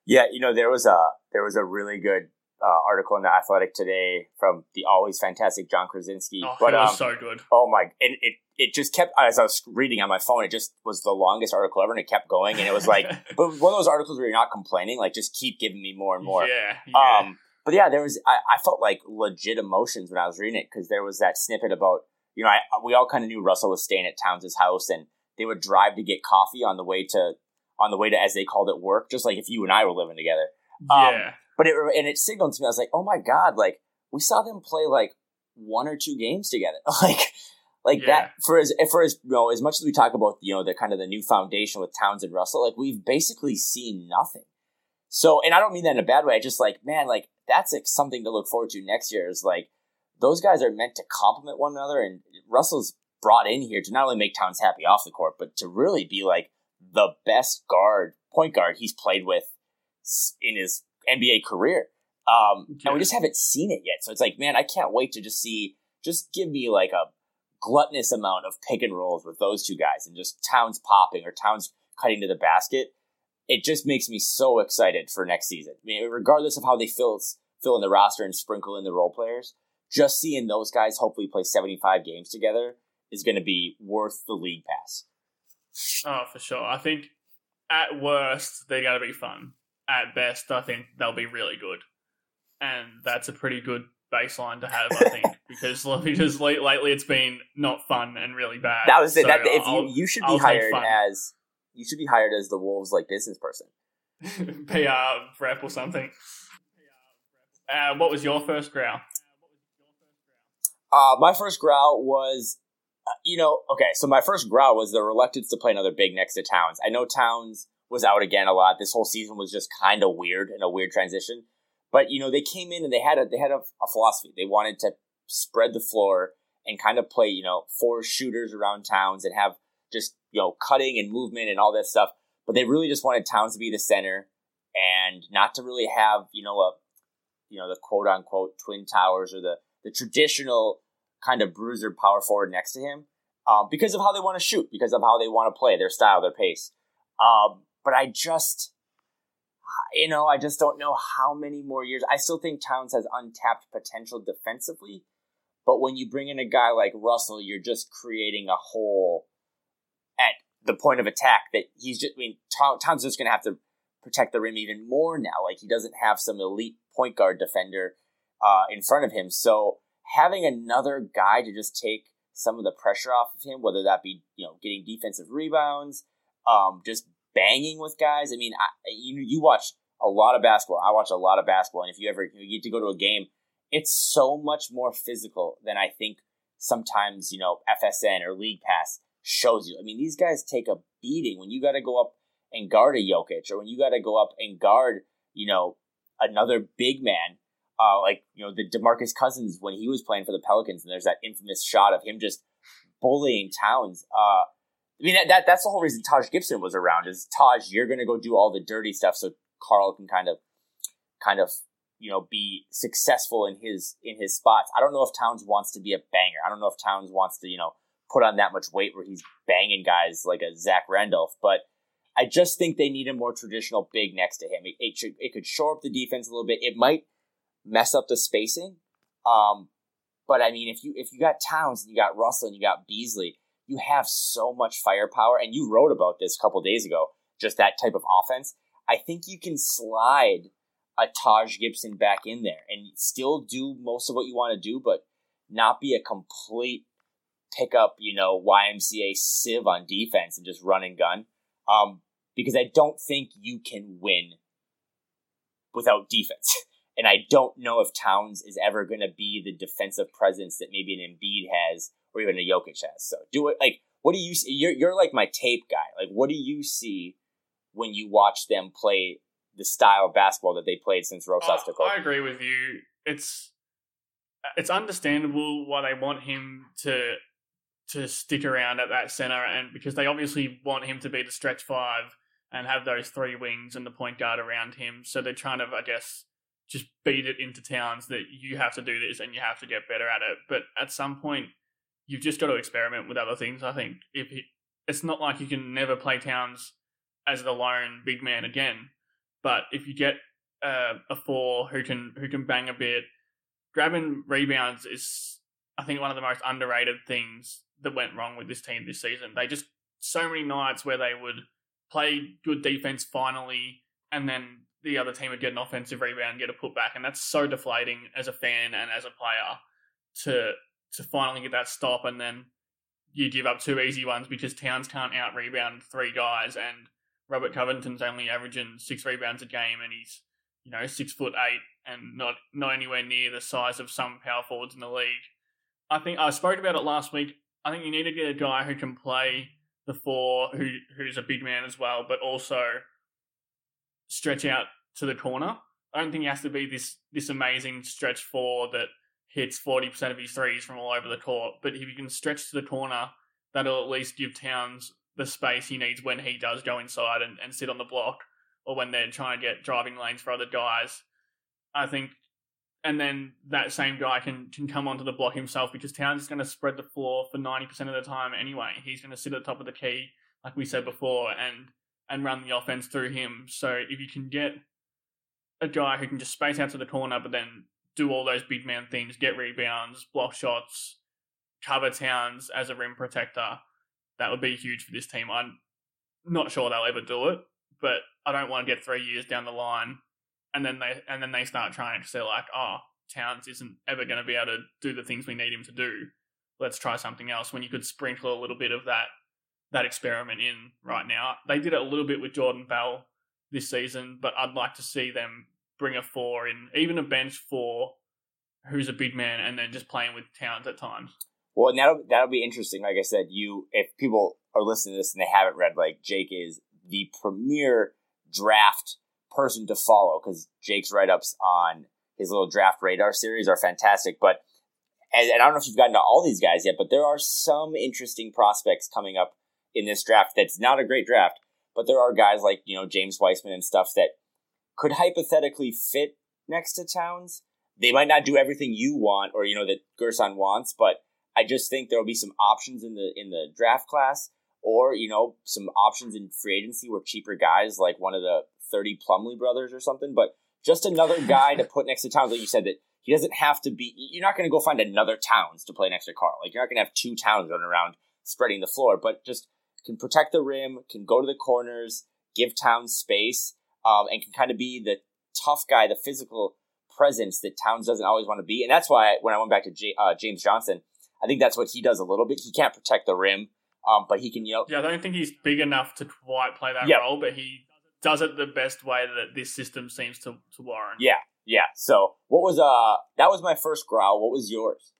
B: Yeah, you know, there was a there was a really good uh, article in the Athletic today from the always fantastic John Krasinski.
A: Oh,
B: but
A: it was
B: um,
A: so good.
B: Oh my! And it it just kept as I was reading on my phone. It just was the longest article ever, and it kept going. And it was like, but one of those articles where you're not complaining, like just keep giving me more and more.
A: Yeah. yeah.
B: Um. But yeah, there was I, I felt like legit emotions when I was reading it because there was that snippet about you know I we all kind of knew Russell was staying at Towns' house, and they would drive to get coffee on the way to on the way to as they called it work, just like if you and I were living together. Um,
A: yeah.
B: But it and it signaled to me. I was like, oh my god! Like we saw them play like one or two games together, like. Like yeah. that for as for as you know as much as we talk about you know the kind of the new foundation with Towns and Russell, like we've basically seen nothing. So, and I don't mean that in a bad way. I just like man, like that's like something to look forward to next year. Is like those guys are meant to complement one another, and Russell's brought in here to not only make Towns happy off the court, but to really be like the best guard, point guard he's played with in his N B A career. Um, yeah. And we just haven't seen it yet. So it's like, man, I can't wait to just see. Just give me like a gluttonous amount of pick and rolls with those two guys and just Towns popping or Towns cutting to the basket. It just makes me so excited for next season. I mean, regardless of how they fill, fill in the roster and sprinkle in the role players, just seeing those guys hopefully play seventy-five games together is going to be worth the league pass.
A: Oh, for sure. I think at worst, they're going to be fun. At best, I think they'll be really good. And that's a pretty good baseline to have, I think, because because lately it's been not fun and really bad.
B: That was it.
A: So
B: that, if you you should be
A: I'll
B: hired as you should be hired as the Wolves like business person,
A: P R rep or something. Uh, what was your first growl?
B: Uh, my first growl was, uh, you know, okay. So my first growl was the reluctance to play another big next to Towns. I know Towns was out again a lot. This whole season was just kind of weird and a weird transition. But, you know, they came in and they had a they had a, a philosophy. They wanted to spread the floor and kind of play, you know, four shooters around Towns and have just, you know, cutting and movement and all that stuff. But they really just wanted Towns to be the center and not to really have, you know, a, you know, the quote unquote twin towers or the, the traditional kind of bruiser power forward next to him um, because of how they want to shoot, because of how they want to play, their style, their pace. Um, but I just... You know, I just don't know how many more years. I still think Towns has untapped potential defensively, but when you bring in a guy like Russell, you're just creating a hole at the point of attack that he's just, I mean, Towns is just going to have to protect the rim even more now. Like, he doesn't have some elite point guard defender uh, in front of him. So having another guy to just take some of the pressure off of him, whether that be, you know, getting defensive rebounds, um, just banging with guys. I mean, I, you you watch a lot of basketball. I watch a lot of basketball, and if you ever you get to go to a game, it's so much more physical than I think sometimes, you know, F S N or League Pass shows you. I mean, these guys take a beating when you got to go up and guard a Jokic, or when you got to go up and guard, you know, another big man, uh, like, you know, the DeMarcus Cousins when he was playing for the Pelicans, and there's that infamous shot of him just bullying Towns. Uh, I mean, that, that that's the whole reason Taj Gibson was around, is Taj, you're going to go do all the dirty stuff so Karl can kind of, kind of, you know, be successful in his, in his spots. I don't know if Towns wants to be a banger. I don't know if Towns wants to, you know, put on that much weight where he's banging guys like a Zach Randolph, but I just think they need a more traditional big next to him. It, it should, it could shore up the defense a little bit. It might mess up the spacing. Um, but I mean, if you, if you got Towns and you got Russell and you got Beasley, you have so much firepower, and you wrote about this a couple days ago, just that type of offense. I think you can slide a Taj Gibson back in there and still do most of what you want to do, but not be a complete pick up, you know, Y M C A sieve on defense and just run and gun. Um, because I don't think you can win without defense. And I don't know if Towns is ever going to be the defensive presence that maybe an Embiid has or even a Jokic has. So do it like, what do you see? You're, you're like my tape guy. Like, what do you see when you watch them play the style of basketball that they played since Rosas took over?
A: I agree with you. It's, it's understandable why they want him to, to stick around at that center, and because they obviously want him to be the stretch five and have those three wings and the point guard around him. So they're trying to, I guess, just beat it into Towns that you have to do this and you have to get better at it. But at some point, you've just got to experiment with other things. I think if he, it's not like you can never play Towns as the lone big man again. But if you get uh, a four who can who can bang a bit, grabbing rebounds is, I think, one of the most underrated things that went wrong with this team this season. They just, so many nights where they would play good defense finally, and then the other team would get an offensive rebound and get a putback, and that's so deflating as a fan and as a player to to finally get that stop, and then you give up two easy ones because Towns can't out-rebound three guys, and Robert Covington's only averaging six rebounds a game, and he's, you know, six foot eight and not, not anywhere near the size of some power forwards in the league. I think I spoke about it last week. I think you need to get a guy who can play the four, who who's a big man as well, but also stretch out to the corner. I don't think he has to be this this amazing stretch four that hits forty percent of his threes from all over the court. But if you can stretch to the corner, that'll at least give Towns the space he needs when he does go inside and, and sit on the block, or when they're trying to get driving lanes for other guys. I think, and then that same guy can, can come onto the block himself, because Towns is going to spread the floor for ninety percent of the time anyway. He's going to sit at the top of the key, like we said before, and, and run the offense through him. So if you can get a guy who can just space out to the corner, but then do all those big man things, get rebounds, block shots, cover Towns as a rim protector, that would be huge for this team. I'm not sure they'll ever do it, but I don't want to get three years down the line and then they and then they start trying because they're like, oh, Towns isn't ever going to be able to do the things we need him to do. Let's try something else, when you could sprinkle a little bit of that that experiment in right now. They did it a little bit with Jordan Bell this season, but I'd like to see them bring a four in, even a bench four who's a big man, and then just playing with Towns at times.
B: Well, and that'll, that'll be interesting. Like I said, you if people are listening to this and they haven't read, like, Jake is the premier draft person to follow, because Jake's write-ups on his little draft radar series are fantastic. But, and, and I don't know if you've gotten to all these guys yet, but there are some interesting prospects coming up in this draft that's not a great draft, but there are guys like, you know, James Wiseman and stuff that could hypothetically fit next to Towns. They might not do everything you want, or, you know, that Gerson wants, but I just think there will be some options in the in the draft class, or, you know, some options in free agency where cheaper guys, like one of the thirty Plumlee brothers or something, but just another guy to put next to Towns. Like you said, that he doesn't have to be, you're not going to go find another Towns to play next to Karl. Like, you're not going to have two Towns running around spreading the floor, but just can protect the rim, can go to the corners, give Towns space, um, and can kind of be the tough guy, the physical presence that Towns doesn't always want to be. And that's why when I went back to J- uh, James Johnson, I think that's what he does a little bit. He can't protect the rim, um, but he can, you know.
A: Yeah, I don't think he's big enough to quite play that
B: yep.
A: role, but he does it the best way that this system seems to, to warrant.
B: Yeah, yeah. So what was, uh, that was my first growl. What was yours?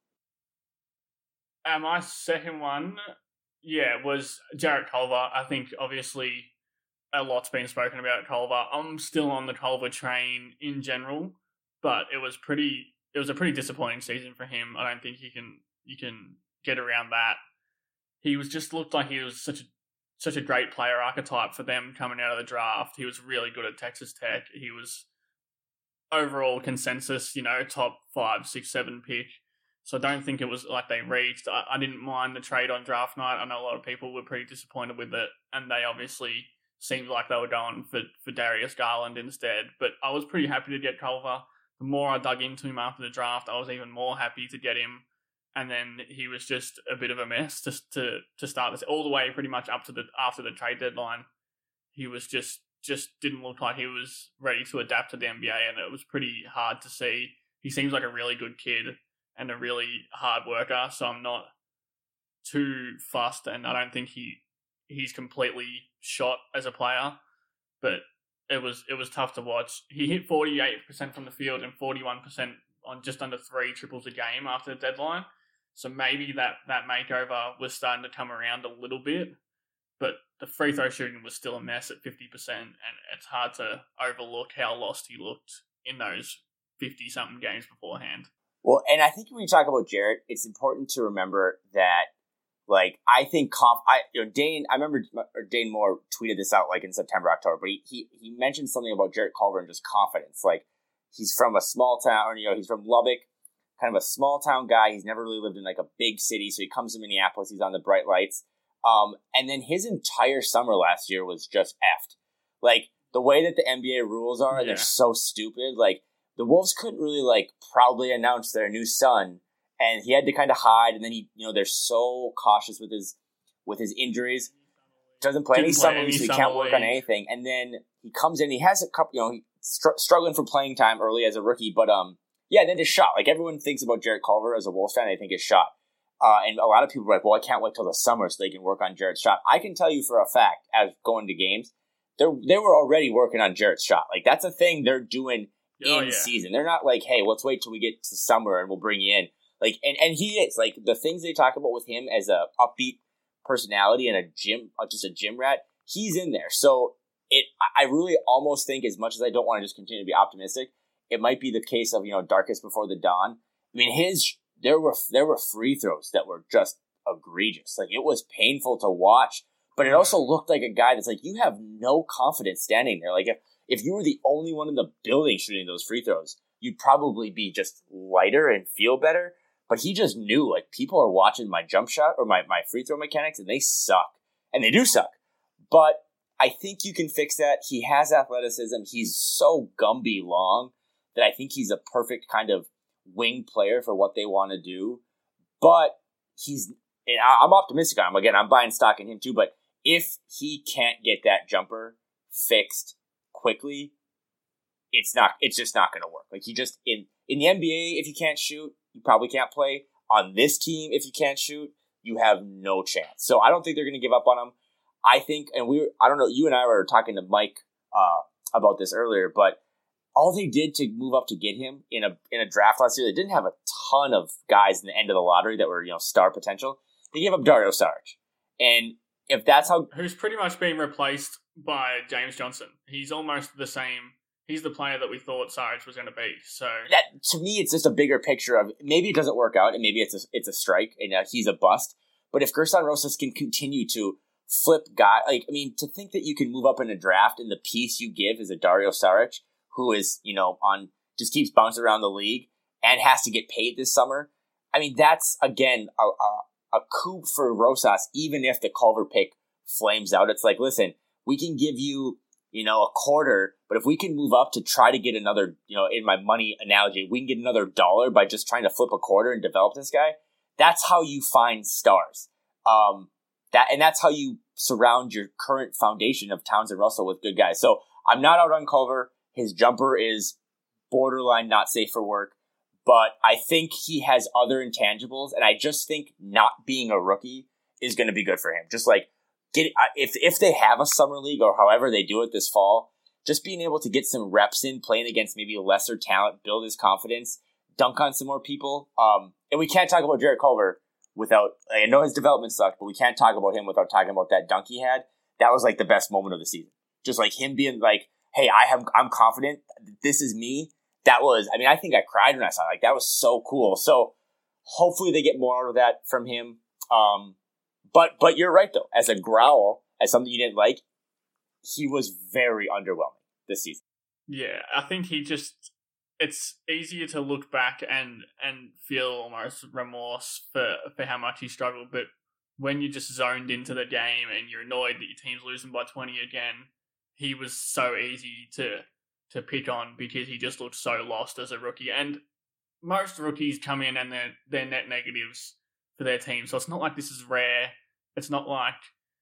A: Uh, my second one, yeah, was Jarrett Culver. I think, obviously, a lot's been spoken about Culver. I'm still on the Culver train in general, but it was pretty. It was a pretty disappointing season for him. I don't think he can you can get around that. He was just looked like he was such a such a great player archetype for them coming out of the draft. He was really good at Texas Tech. He was overall consensus, you know, top five, six, seven pick. So I don't think it was like they reached. I, I didn't mind the trade on draft night. I know a lot of people were pretty disappointed with it, and they obviously seemed like they were going for, for Darius Garland instead. But I was pretty happy to get Culver. The more I dug into him after the draft, I was even more happy to get him. And then he was just a bit of a mess to to to start this, all the way pretty much up to the after the trade deadline. He was just just didn't look like he was ready to adapt to the N B A, and it was pretty hard to see. He seems like a really good kid and a really hard worker, so I'm not too fussed, and I don't think he he's completely shot as a player, but it was it was tough to watch. He hit forty-eight percent from the field and forty-one percent on just under three triples a game after the deadline. So maybe that, that makeover was starting to come around a little bit, but the free throw shooting was still a mess at fifty percent, and it's hard to overlook how lost he looked in those fifty-something games beforehand.
B: Well, and I think when you talk about Jarrett, it's important to remember that, like, I think, conf- I you know, Dane, I remember Dane Moore tweeted this out, like, in September, October, but he, he, he mentioned something about Jarrett Culver and just confidence. Like, he's from a small town, you know, he's from Lubbock, kind of a small town guy. He's never really lived in, like, a big city, so he comes to Minneapolis, he's on the bright lights. Um, and then his entire summer last year was just effed. Like, the way that the N B A rules are,
A: yeah.
B: they're so stupid. Like, the Wolves couldn't really, like, proudly announce their new son, and he had to kind of hide, and then he, you know, they're so cautious with his with his injuries. Doesn't play
A: Didn't
B: any
A: play
B: summer
A: any
B: league, so he
A: summer
B: can't work
A: league.
B: on anything. And then he comes in, he has a couple, you know, he's str- struggling for playing time early as a rookie, but, um, yeah, then his shot. Like, everyone thinks about Jarrett Culver as a Wolves fan, they think his shot. Uh, and a lot of people are like, well, I can't wait till the summer so they can work on Jarrett's shot. I can tell you for a fact, as going to games, they they were already working on Jarrett's shot. Like, that's a thing they're doing
A: Oh,
B: in
A: yeah.
B: season. They're not like, hey, let's wait till we get to summer and we'll bring you in. Like, and, and he is. Like, the things they talk about with him as a upbeat personality and a gym, uh, just a gym rat, he's in there. So it, I really almost think, as much as I don't want to just continue to be optimistic, it might be the case of, you know, darkest before the dawn. I mean, his, there were, there were free throws that were just egregious. Like, it was painful to watch, but it also looked like a guy that's like, you have no confidence standing there. Like, if, if you were the only one in the building shooting those free throws, you'd probably be just lighter and feel better. But he just knew, like, people are watching my jump shot or my, my free throw mechanics, and they suck. And they do suck. But I think you can fix that. He has athleticism. He's so Gumby long that I think he's a perfect kind of wing player for what they want to do. But he's, and I'm optimistic on him. Again, I'm buying stock in him too. But if he can't get that jumper fixed quickly, it's not, it's just not going to work. Like, he just, in, in the N B A, if you can't shoot, you probably can't play. On this team, if you can't shoot, you have no chance. So I don't think they're going to give up on him. I think, and we, I don't know, you and I were talking to Mike uh, about this earlier, but all they did to move up to get him in a in a draft last year, they didn't have a ton of guys in the end of the lottery that were, you know, star potential. They gave up Dario Saric. And if that's how...
A: Who's pretty much being replaced by James Johnson. He's almost the same. He's the player that we thought Saric was going to be. So
B: that, to me, it's just a bigger picture of, maybe it doesn't work out, and maybe it's a, it's a strike, and uh, he's a bust. But if Gerson Rosas can continue to flip guy, like, I mean, to think that you can move up in a draft and the piece you give is a Dario Saric, who is, you know, on, just keeps bouncing around the league and has to get paid this summer. I mean, that's, again, a, a, a coup for Rosas, even if the Culver pick flames out. It's like, listen, we can give you, you know, a quarter, but if we can move up to try to get another, you know, in my money analogy, we can get another dollar by just trying to flip a quarter and develop this guy. That's how you find stars. Um, that, and that's how you surround your current foundation of Towns and Russell with good guys. So I'm not out on Culver. His jumper is borderline not safe for work, but I think he has other intangibles, and I just think not being a rookie is going to be good for him. Just like, get if if they have a summer league or however they do it this fall, just being able to get some reps in, playing against maybe lesser talent, build his confidence, dunk on some more people. Um, and we can't talk about Jarrett Culver without, I know his development sucked, but we can't talk about him without talking about that dunk he had. That was like the best moment of the season. Just like him being like, hey, I have, I'm confident. This is me. That was, I mean, I think I cried when I saw it. Like, that was so cool. So hopefully they get more out of that from him. Um, but, but you're right though. As a growl, as something you didn't like, he was very underwhelming this season.
A: Yeah, I think he just, it's easier to look back and, and feel almost remorse for, for how much he struggled. But when you're just zoned into the game and you're annoyed that your team's losing by twenty again, he was so easy to to pick on because he just looked so lost as a rookie. And most rookies come in and they're, they're net negatives for their team. So it's not like this is rare. It's not like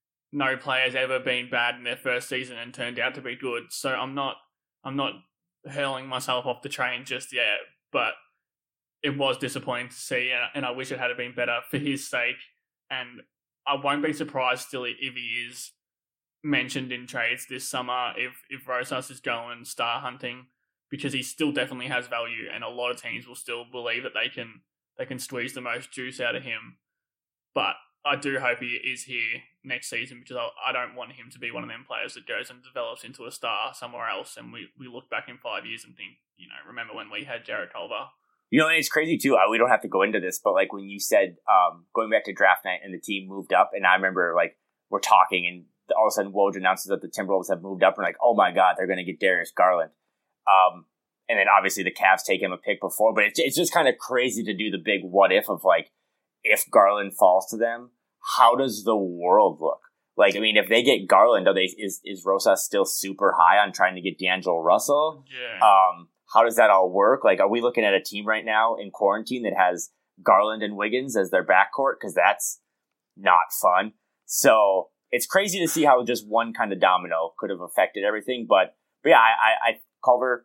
A: no player's ever been bad in their first season and turned out to be good. So I'm not I'm not hurling myself off the train just yet, but it was disappointing to see, and, and I wish it had been better for his sake. And I won't be surprised still if he is mentioned in trades this summer if if Rosas is going star hunting, because he still definitely has value, and a lot of teams will still believe that they can they can squeeze the most juice out of him. But I do hope he is here next season, because I, I don't want him to be one of them players that goes and develops into a star somewhere else, and we, we look back in five years and think, you know, remember when we had Jarrett Culver?
B: You know, and it's crazy too. We don't have to go into this, but like when you said um, going back to draft night and the team moved up, and I remember like we're talking and all of a sudden Woj announces that the Timberwolves have moved up, and we're like, oh my God, they're going to get Darius Garland. Um, and then obviously the Cavs take him a pick before, but it's, it's just kind of crazy to do the big what if of like, if Garland falls to them, how does the world look? Like, I mean, if they get Garland, are they is is Rosas still super high on trying to get D'Angelo Russell?
A: Yeah.
B: Um, how does that all work? Like, are we looking at a team right now in quarantine that has Garland and Wiggins as their backcourt? Because that's not fun. So it's crazy to see how just one kind of domino could have affected everything. But, but yeah, I, I, I Culver,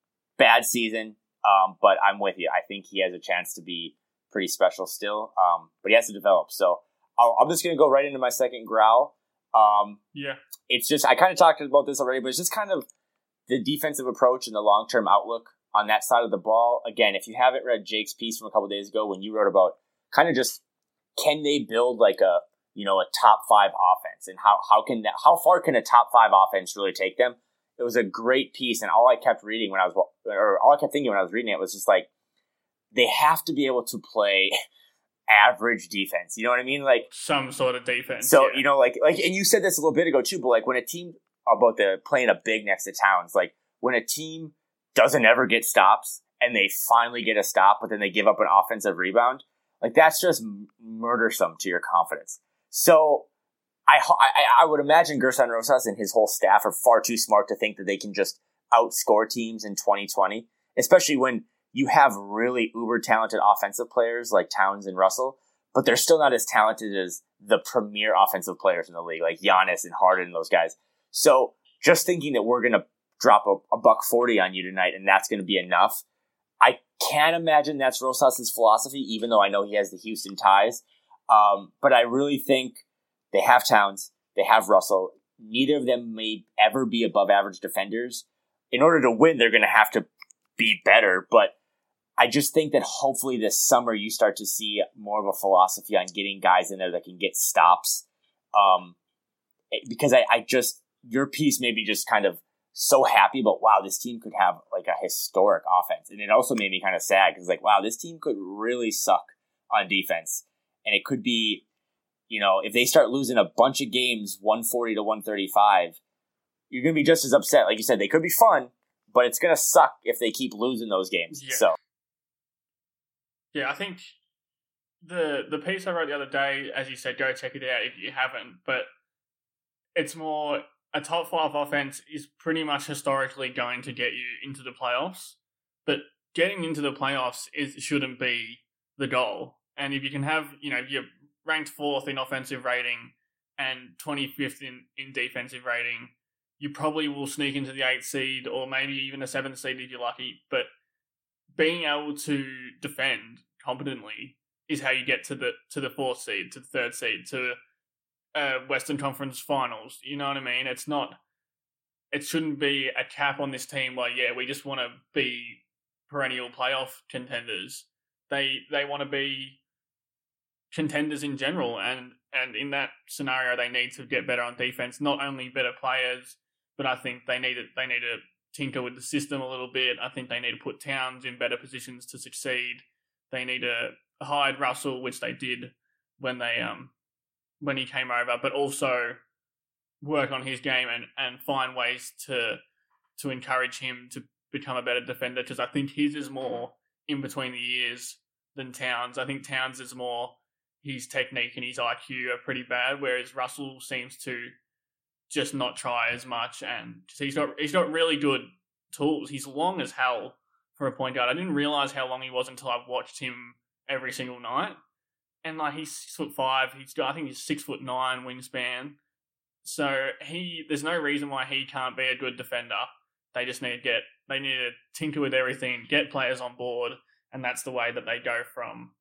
B: bad season, um, but I'm with you. I think he has a chance to be pretty special still, um, but he has to develop. So I'll, I'm just going to go right into my second growl. Um,
A: yeah.
B: It's just, I kind of talked about this already, but it's just kind of the defensive approach and the long-term outlook on that side of the ball. Again, if you haven't read Jake's piece from a couple days ago when you wrote about kind of just, can they build like a, you know, a top five offense, and how, how can that, how far can a top five offense really take them? It was a great piece. And all I kept reading when I was, or all I kept thinking when I was reading it was just like, they have to be able to play average defense. You know what I mean? Like
A: some sort of defense.
B: So,
A: yeah.
B: you know, like, like, and you said this a little bit ago too, but like when a team about the playing a big next to Towns, like when a team doesn't ever get stops and they finally get a stop, but then they give up an offensive rebound, like that's just murdersome to your confidence. So I, I, I would imagine Gerson Rosas and his whole staff are far too smart to think that they can just outscore teams in twenty twenty, especially when you have really uber talented offensive players like Towns and Russell, but they're still not as talented as the premier offensive players in the league, like Giannis and Harden and those guys. So just thinking that we're going to drop a, a buck forty on you tonight and that's going to be enough, I can't imagine that's Rosas' philosophy, even though I know he has the Houston ties. Um, but I really think they have Towns, they have Russell. Neither of them may ever be above average defenders. In order to win, they're going to have to be better, but I just think that hopefully this summer you start to see more of a philosophy on getting guys in there that can get stops. Um, because I, I just, your piece made me just kind of so happy about, wow, this team could have like a historic offense. And it also made me kind of sad because like, wow, this team could really suck on defense. And it could be, you know, if they start losing a bunch of games, one forty to one thirty-five, you're going to be just as upset. Like you said, they could be fun, but it's going to suck if they keep losing those games.
A: Yeah.
B: So.
A: Yeah, I think the the piece I wrote the other day, as you said, go check it out if you haven't, but it's more a top five offense is pretty much historically going to get you into the playoffs, but getting into the playoffs is shouldn't be the goal. And if you can have, you know, if you're ranked fourth in offensive rating and twenty-fifth in, in defensive rating, you probably will sneak into the eighth seed or maybe even a seventh seed if you're lucky, but being able to defend competently is how you get to the to the fourth seed, to the third seed, to uh, Western Conference Finals. You know what I mean? It's not. It shouldn't be a cap on this team. Like, yeah, we just want to be perennial playoff contenders. They they want to be contenders in general, and and in that scenario, they need to get better on defense. Not only better players, but I think they need to, they need to tinker with the system a little bit. I think they need to put Towns in better positions to succeed. They need to hide Russell, which they did when they um when he came over, but also work on his game and, and find ways to to encourage him to become a better defender, because I think his is more in between the ears than Towns. I think Towns is more, his technique and his I Q are pretty bad, whereas Russell seems to just not try as much, and he's got he's got really good tools. He's long as hell for a point guard. I didn't realize how long he was until I've watched him every single night. And like, he's six foot five. He's got, I think he's six foot nine wingspan. So he, there's no reason why he can't be a good defender. They just need to get, they need to tinker with everything, get players on board, and that's the way that they go from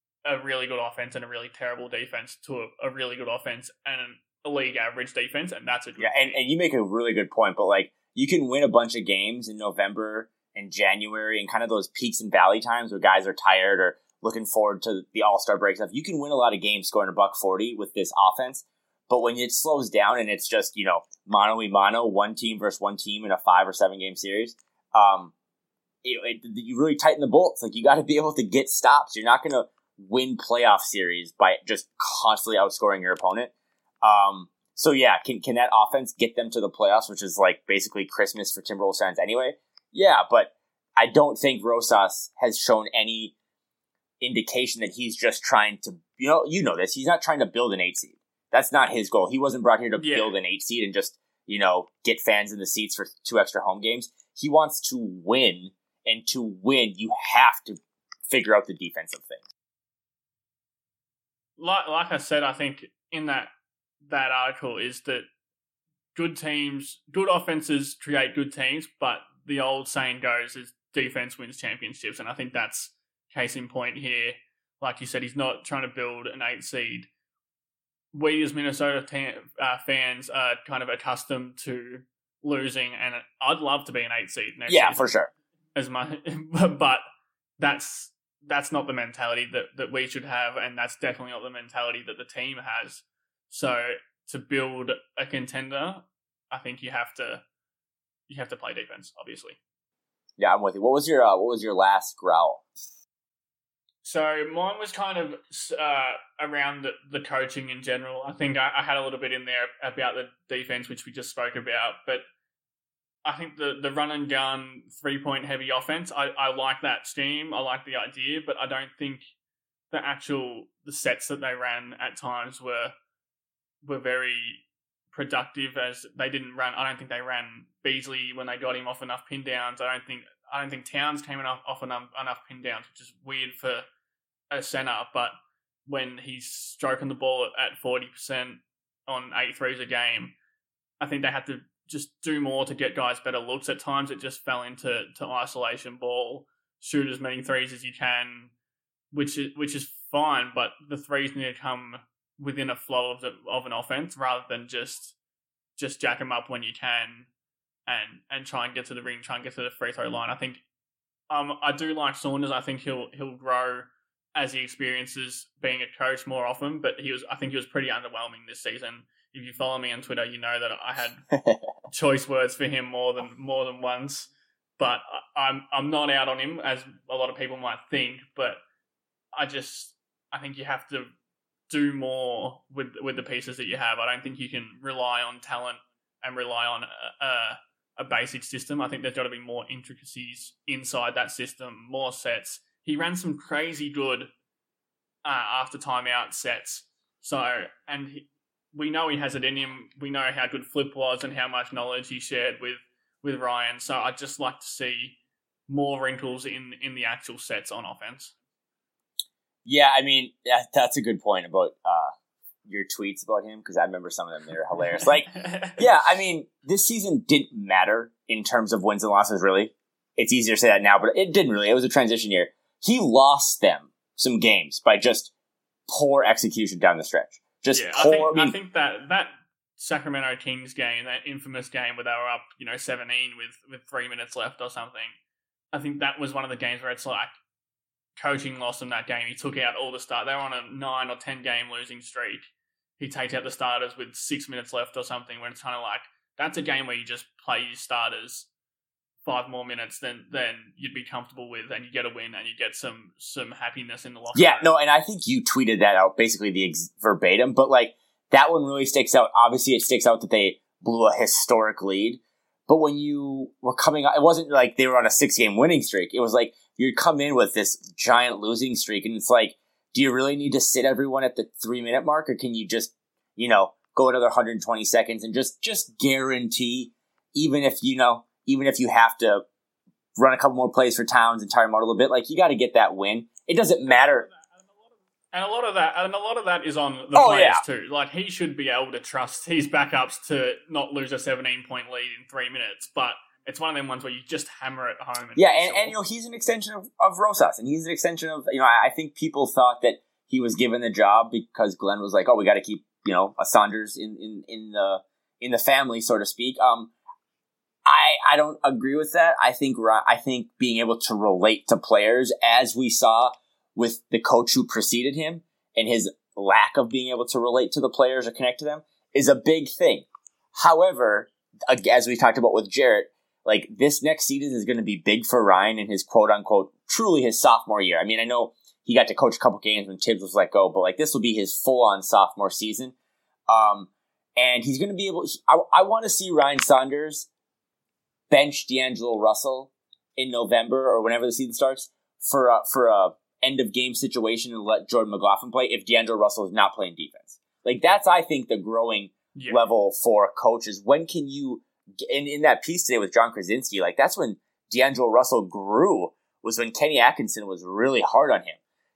A: a really good offense and a really terrible defense to a, a really good offense and a league average defense, and that's a good
B: yeah. And, and you make a really good point, but like, you can win a bunch of games in November and January and kind of those peaks and valley times where guys are tired or looking forward to the All-Star break stuff. You can win a lot of games scoring a buck forty with this offense, but when it slows down and it's just, you know, mano-a-mano, one team versus one team in a five or seven game series, um, it, it, you really tighten the bolts. Like, you got to be able to get stops. You're not going to win playoff series by just constantly outscoring your opponent. Um, so yeah, can can that offense get them to the playoffs, which is like basically Christmas for Timberwolves fans anyway? Yeah, but I don't think Rosas has shown any indication that he's just trying to, you know, you know this, he's not trying to build an eight seed. That's not his goal. He wasn't brought here to
A: yeah.
B: build an eight seed and just, you know, get fans in the seats for two extra home games. He wants to win, and to win, you have to figure out the defensive thing.
A: Like, like I said, I think in that that article is that good teams, good offenses create good teams, but the old saying goes is defense wins championships, and I think that's case in point here. Like you said, he's not trying to build an eight seed. We as Minnesota t- uh, fans are kind of accustomed to losing, and I'd love to be an eight seed next
B: Yeah,
A: season,
B: for sure.
A: As much, but that's that's not the mentality that, that we should have, and that's definitely not the mentality that the team has. So to build a contender, I think you have to you have to play defense, obviously.
B: Yeah, I'm with you. What was your uh, what was your last growl?
A: So mine was kind of uh, around the, the coaching in general. I think I, I had a little bit in there about the defense, which we just spoke about, but I think the, the run and gun three point heavy offense, I, I like that scheme. I like the idea, but I don't think the actual the sets that they ran at times were were very productive, as they didn't run. I don't think they ran Beasley when they got him off enough pin downs. I don't think I don't think Towns came enough off enough, enough pin downs, which is weird for a center. But when he's stroking the ball at forty percent on eight threes a game, I think they had to just do more to get guys better looks. At times it just fell into to isolation ball, shoot as many threes as you can, which is which is fine, but the threes need to come within a flow of the, of an offense rather than just just jack them up when you can and and try and get to the ring, try and get to the free throw line. I think um I do like Saunders. I think he'll he'll grow as he experiences being a coach more often, but he was I think he was pretty underwhelming this season. If you follow me on Twitter, you know that I had choice words for him more than more than once. But I'm I'm not out on him, as a lot of people might think. But I just I think you have to do more with with the pieces that you have. I don't think you can rely on talent and rely on a, a, a basic system. I think there's got to be more intricacies inside that system, more sets. He ran some crazy good uh, after timeout sets. So and. He, We know he has it in him. We know how good Flip was and how much knowledge he shared with, with Ryan. So I'd just like to see more wrinkles in, in the actual sets on offense.
B: Yeah, I mean, yeah, that's a good point about uh, your tweets about him, because I remember some of them. They're hilarious. Like, yeah, I mean, this season didn't matter in terms of wins and losses, really. It's easier to say that now, but it didn't really. It was a transition year. He lost them some games by just poor execution down the stretch. Just
A: yeah,
B: poor,
A: I, think,
B: I, mean,
A: I think that that Sacramento Kings game, that infamous game where they were up, you know, seventeen with, with three minutes left or something, I think that was one of the games where it's like coaching lost them that game. He took out all the start. They were on a nine or ten game losing streak. He takes out the starters with six minutes left or something, when it's kind of like, that's a game where you just play your starters five more minutes than than you'd be comfortable with, and you get a win and you get some some happiness in the locker
B: yeah,
A: room.
B: no, and I think you tweeted that out, basically the ex- verbatim, but like that one really sticks out. Obviously, it sticks out that they blew a historic lead, but when you were coming out, it wasn't like they were on a six game winning streak. It was like you'd come in with this giant losing streak, and it's like, do you really need to sit everyone at the three minute mark, or can you just, you know, go another one hundred twenty seconds and just just guarantee, even if you know. Even if you have to run a couple more plays for Towns and tire him out a little bit, like, you got to get that win. It doesn't matter.
A: And a lot of that, and a lot of that is on the
B: oh,
A: players
B: yeah.
A: too. Like, he should be able to trust his backups to not lose a seventeen point lead in three minutes. But it's one of them ones where you just hammer it home. And
B: yeah, and, and you know, he's an extension of, of Rosas, and he's an extension of, you know, I, I think people thought that he was given the job because Glenn was like, oh, we got to keep, you know, a Saunders in, in, in the in the family, so to speak. Um. I, I don't agree with that. I think I think being able to relate to players, as we saw with the coach who preceded him and his lack of being able to relate to the players or connect to them, is a big thing. However, as we talked about with Jarrett, like, this next season is going to be big for Ryan in his quote-unquote, truly his sophomore year. I mean, I know he got to coach a couple games when Tibbs was let go, but like, this will be his full-on sophomore season. Um, and he's going to be able – I, I want to see Ryan Saunders – bench D'Angelo Russell in November or whenever the season starts for a, for a end of game situation and let Jordan McLaughlin play if D'Angelo Russell is not playing defense. Like, that's, I think, the growing
A: yeah.
B: level for coaches. When can you, in, in that piece today with John Krasinski, like, that's when D'Angelo Russell grew, was when Kenny Atkinson was really hard on him.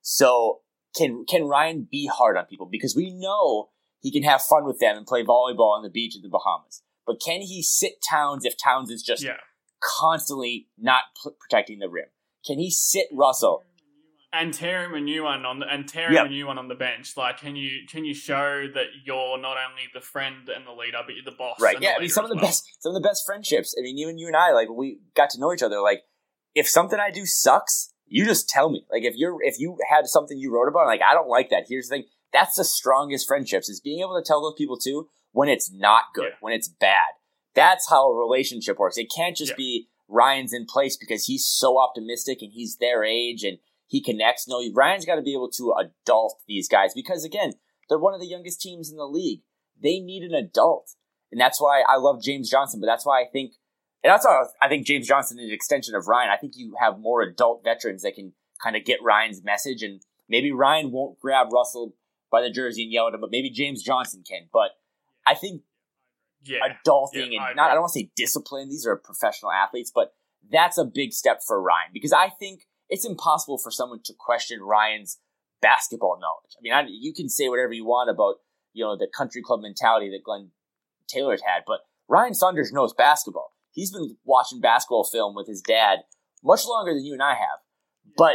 B: So can can Ryan be hard on people? Because we know he can have fun with them and play volleyball on the beach in the Bahamas. But can he sit Towns if Towns is just
A: yeah.
B: constantly not p- protecting the rim? Can he sit Russell?
A: And tear him a new one on the and tear him
B: Yep.
A: a new one on the bench. Like, can you can you show that you're not only the friend and the leader, but you're the boss?
B: Right.
A: And
B: Yeah.
A: the
B: I mean,
A: leader
B: some of the
A: as well.
B: best, some of the best friendships. I mean, even you and I, like, we got to know each other. Like, if something I do sucks, you just tell me. Like, if you're if you had something you wrote about, like, I don't like that. Here's the thing. That's the strongest friendships, is being able to tell those people too when it's not good,
A: Yeah.
B: when it's bad. That's how a relationship works. It can't just
A: Yeah.
B: be Ryan's in place because he's so optimistic and he's their age and he connects. No, Ryan's got to be able to adult these guys because, again, they're one of the youngest teams in the league. They need an adult. And that's why I love James Johnson, but that's why I think, and that's why I think James Johnson is an extension of Ryan. I think you have more adult veterans that can kind of get Ryan's message, and maybe Ryan won't grab Russell by the jersey and yell at him, but maybe James Johnson can. But I think
A: yeah.
B: adulting
A: Yeah, I
B: and not, I
A: agree.
B: don't want to say discipline, these are professional athletes, but that's a big step for Ryan because I think it's impossible for someone to question Ryan's basketball knowledge. I mean, I, you can say whatever you want about, you know, the country club mentality that Glenn Taylor's had, but Ryan Saunders knows basketball. He's been watching basketball film with his dad much longer than you and I have. But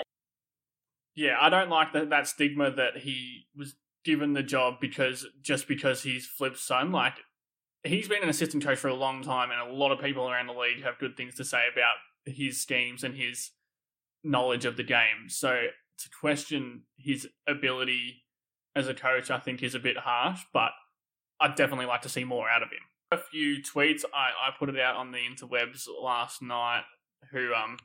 A: Yeah, I don't like that that stigma that he was given the job because just because he's Flip's son. Like, he's been an assistant coach for a long time, and a lot of people around the league have good things to say about his schemes and his knowledge of the game. So to question his ability as a coach, I think, is a bit harsh, but I'd definitely like to see more out of him. A few tweets, I, I put it out on the interwebs last night, who um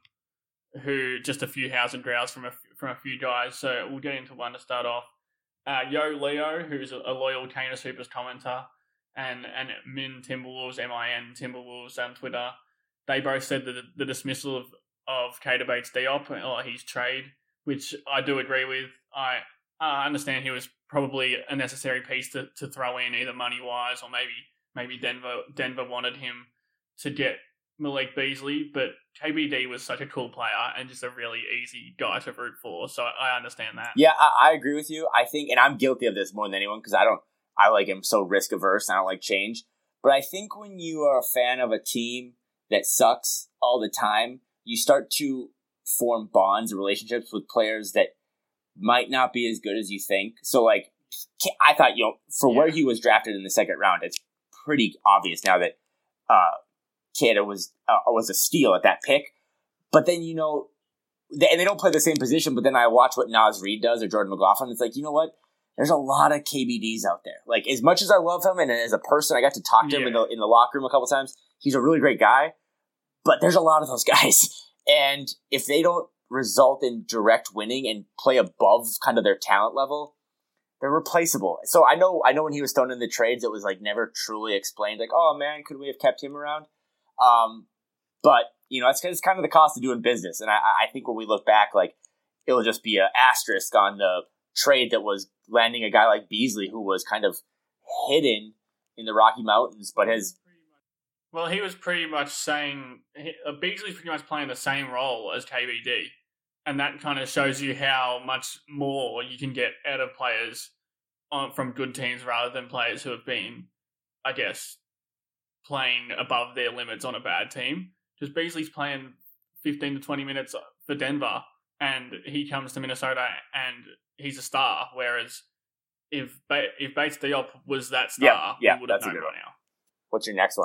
A: who just a few hows and grows from a from a few guys. So we'll get into one to start off. Uh, Yo Leo, who's a, a loyal Canis Supers commenter, and and Min Timberwolves, M I N Timberwolves on Twitter, they both said that the, the dismissal of of Keita Bates-Diop or his trade, which I do agree with. I I understand he was probably a necessary piece to, to throw in, either money wise or maybe maybe Denver Denver wanted him to get Malik Beasley, but K B D was such a cool player and just a really easy guy to root for, so I understand that.
B: yeah, I, I agree with you. I think, and I'm guilty of this more than anyone because I don't, I like him so risk averse. I don't like change. But I think when you are a fan of a team that sucks all the time, you start to form bonds and relationships with players that might not be as good as you think. So, like, I thought, you know, for
A: Yeah.
B: where he was drafted in the second round, it's pretty obvious now that uh, Keita was uh, was a steal at that pick. But then, you know, they, and they don't play the same position, but then I watch what Naz Reid does or Jordan McLaughlin. It's like, you know what? There's a lot of K B Ds out there. Like, as much as I love him and as a person, I got to talk to him
A: Yeah.
B: in the in the locker room a couple times. He's a really great guy, but there's a lot of those guys. And if they don't result in direct winning and play above kind of their talent level, they're replaceable. So I know I know when he was thrown in the trades, it was like never truly explained. Like, oh man, could we have kept him around? Um, but you know, it's, it's kind of the cost of doing business. And I, I think when we look back, like, it'll just be an asterisk on the trade that was landing a guy like Beasley, who was kind of hidden in the Rocky Mountains, but has.
A: Well, he was pretty much saying he- uh, Beasley's pretty much playing the same role as K B D, and that kind of shows you how much more you can get out of players on, from good teams rather than players who have been, I guess, playing above their limits on a bad team. Just Beasley's playing fifteen to twenty minutes for Denver, and he comes to Minnesota and he's a star. Whereas if ba- if Bates Diop was that star,
B: Yeah, yeah,
A: we would have
B: that's a
A: known
B: good
A: by
B: one.
A: now.
B: What's your next one?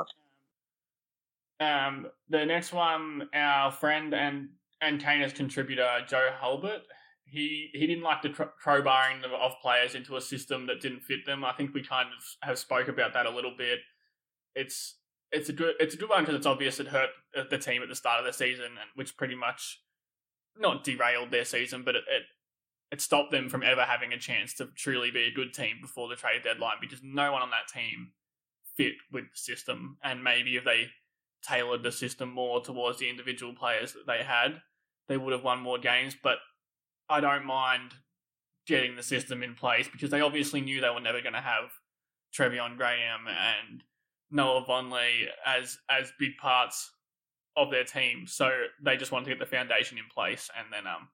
A: Um, the next one, our friend and and Canis contributor Joe Hulbert, he he didn't like the cr- crowbarring of players into a system that didn't fit them. I think we kind of have spoke about that a little bit. It's it's a good it's a good one because it's obvious it hurt the team at the start of the season, and which pretty much not derailed their season, but it, it it stopped them from ever having a chance to truly be a good team before the trade deadline because no one on that team fit with the system, and maybe if they tailored the system more towards the individual players that they had, they would have won more games. But I don't mind getting the system in place, because they obviously knew they were never going to have Trevion Graham and Noah Vonleh as as big parts of their team. So they just wanted to get the foundation in place and then um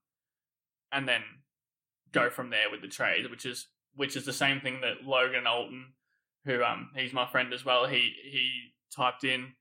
A: and then go from there with the trade, which is which is the same thing that Logan Alton, who um he's my friend as well, he he typed in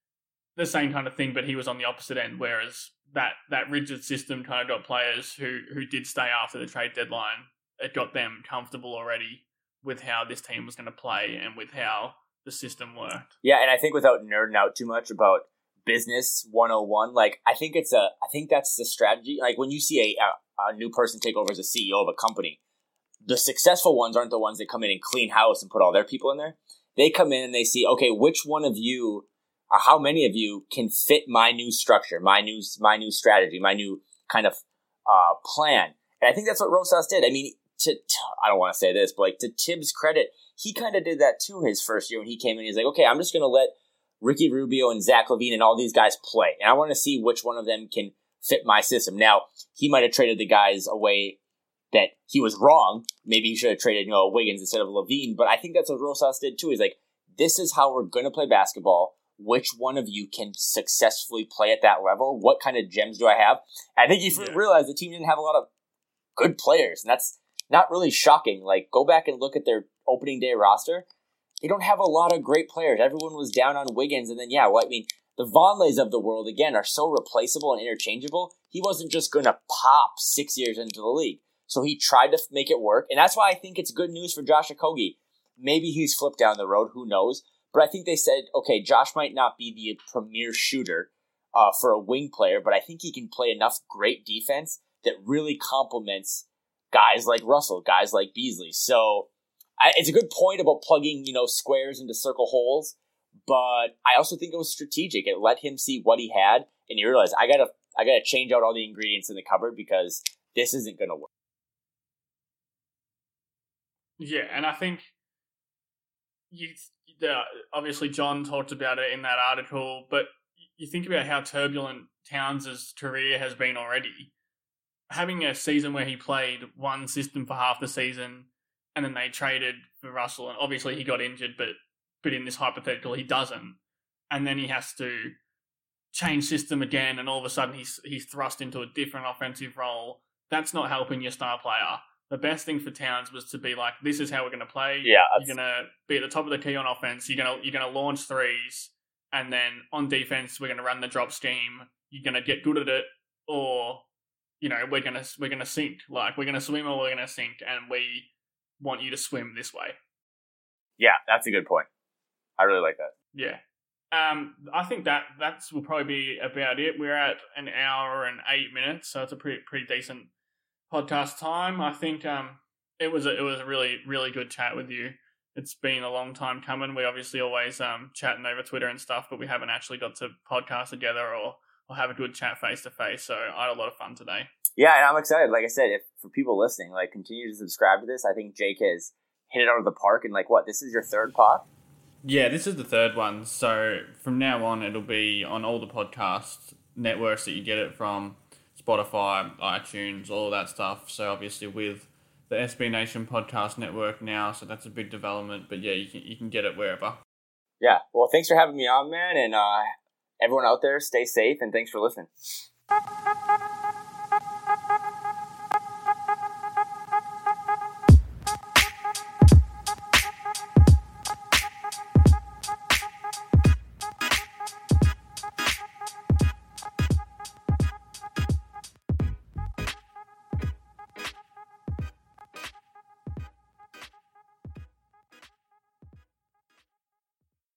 A: the same kind of thing, but he was on the opposite end, whereas that, that rigid system kind of got players who, who did stay after the trade deadline. It got them comfortable already with how this team was going to play and with how the system worked.
B: Yeah, and I think without nerding out too much about business one oh one, like I think it's a, I think that's the strategy. Like when you see a, a, a new person take over as a C E O of a company, the successful ones aren't the ones that come in and clean house and put all their people in there. They come in and they see, okay, which one of you, or how many of you can fit my new structure, my new, my new strategy, my new kind of uh, plan. And I think that's what Rosas did. I mean, to, to I don't want to say this, but like to Tibbs' credit, he kind of did that too his first year when he came in. He's like, okay, I'm just going to let Ricky Rubio and Zach LaVine and all these guys play. And I want to see which one of them can fit my system. Now, he might have traded the guys away that he was wrong. Maybe he should have traded, you know, Wiggins instead of LaVine. But I think that's what Rosas did too. He's like, this is how we're going to play basketball. Which one of you can successfully play at that level? What kind of gems do I have? I think you yeah. realize the team didn't have a lot of good players, and that's not really shocking. Like, go back and look at their opening day roster. They don't have a lot of great players. Everyone was down on Wiggins, and then, yeah, well, I mean, the Vonlehs of the world, again, are so replaceable and interchangeable. He wasn't just going to pop six years into the league. So he tried to make it work, and that's why I think it's good news for Josh Okogie. Maybe he's flipped down the road, who knows? But I think they said, okay, Josh might not be the premier shooter uh, for a wing player, but I think he can play enough great defense that really complements guys like Russell, guys like Beasley. So I, it's a good point about plugging, you know, squares into circle holes, but I also think it was strategic. It let him see what he had, and he realized, I gotta, I gotta change out all the ingredients in the cupboard because this isn't gonna work.
A: Yeah, and I think you. The, obviously, John talked about it in that article, but you think about how turbulent Towns' career has been already. Having a season where he played one system for half the season, and then they traded for Russell, and obviously he got injured, but but in this hypothetical, he doesn't. And then he has to change system again, and all of a sudden he's he's thrust into a different offensive role. That's not helping your star player. The best thing for Towns was to be like, this is how we're going to play.
B: Yeah,
A: you're going to be at the top of the key on offense. You're going to you're going to launch threes, and then on defense, we're going to run the drop scheme. You're going to get good at it, or you know, we're going to we're going to sink. Like we're going to swim or we're going to sink, and we want you to swim this way.
B: Yeah, that's a good point. I really like that.
A: Yeah. Um, I think that that's will probably be about it. We're at an hour and eight minutes, so it's a pretty pretty decent podcast time. I think um, it was a, it was a really really good chat with you. It's been a long time coming. We obviously always um chatting over Twitter and stuff, but we haven't actually got to podcast together or, or have a good chat face to face. So I had a lot of fun today.
B: Yeah, and I'm excited. Like I said, if for people listening, like continue to subscribe to this. I think Jake has hit it out of the park. And like, what? This is your third pod?
A: Yeah, this is the third one. So from now on, it'll be on all the podcast networks that you get it from. Spotify, iTunes, all of that stuff. So obviously with the S B Nation Podcast Network now, so that's a big development. But yeah, you can you can get it wherever.
B: Yeah. Well, thanks for having me on, man. And uh, everyone out there, stay safe and thanks for listening.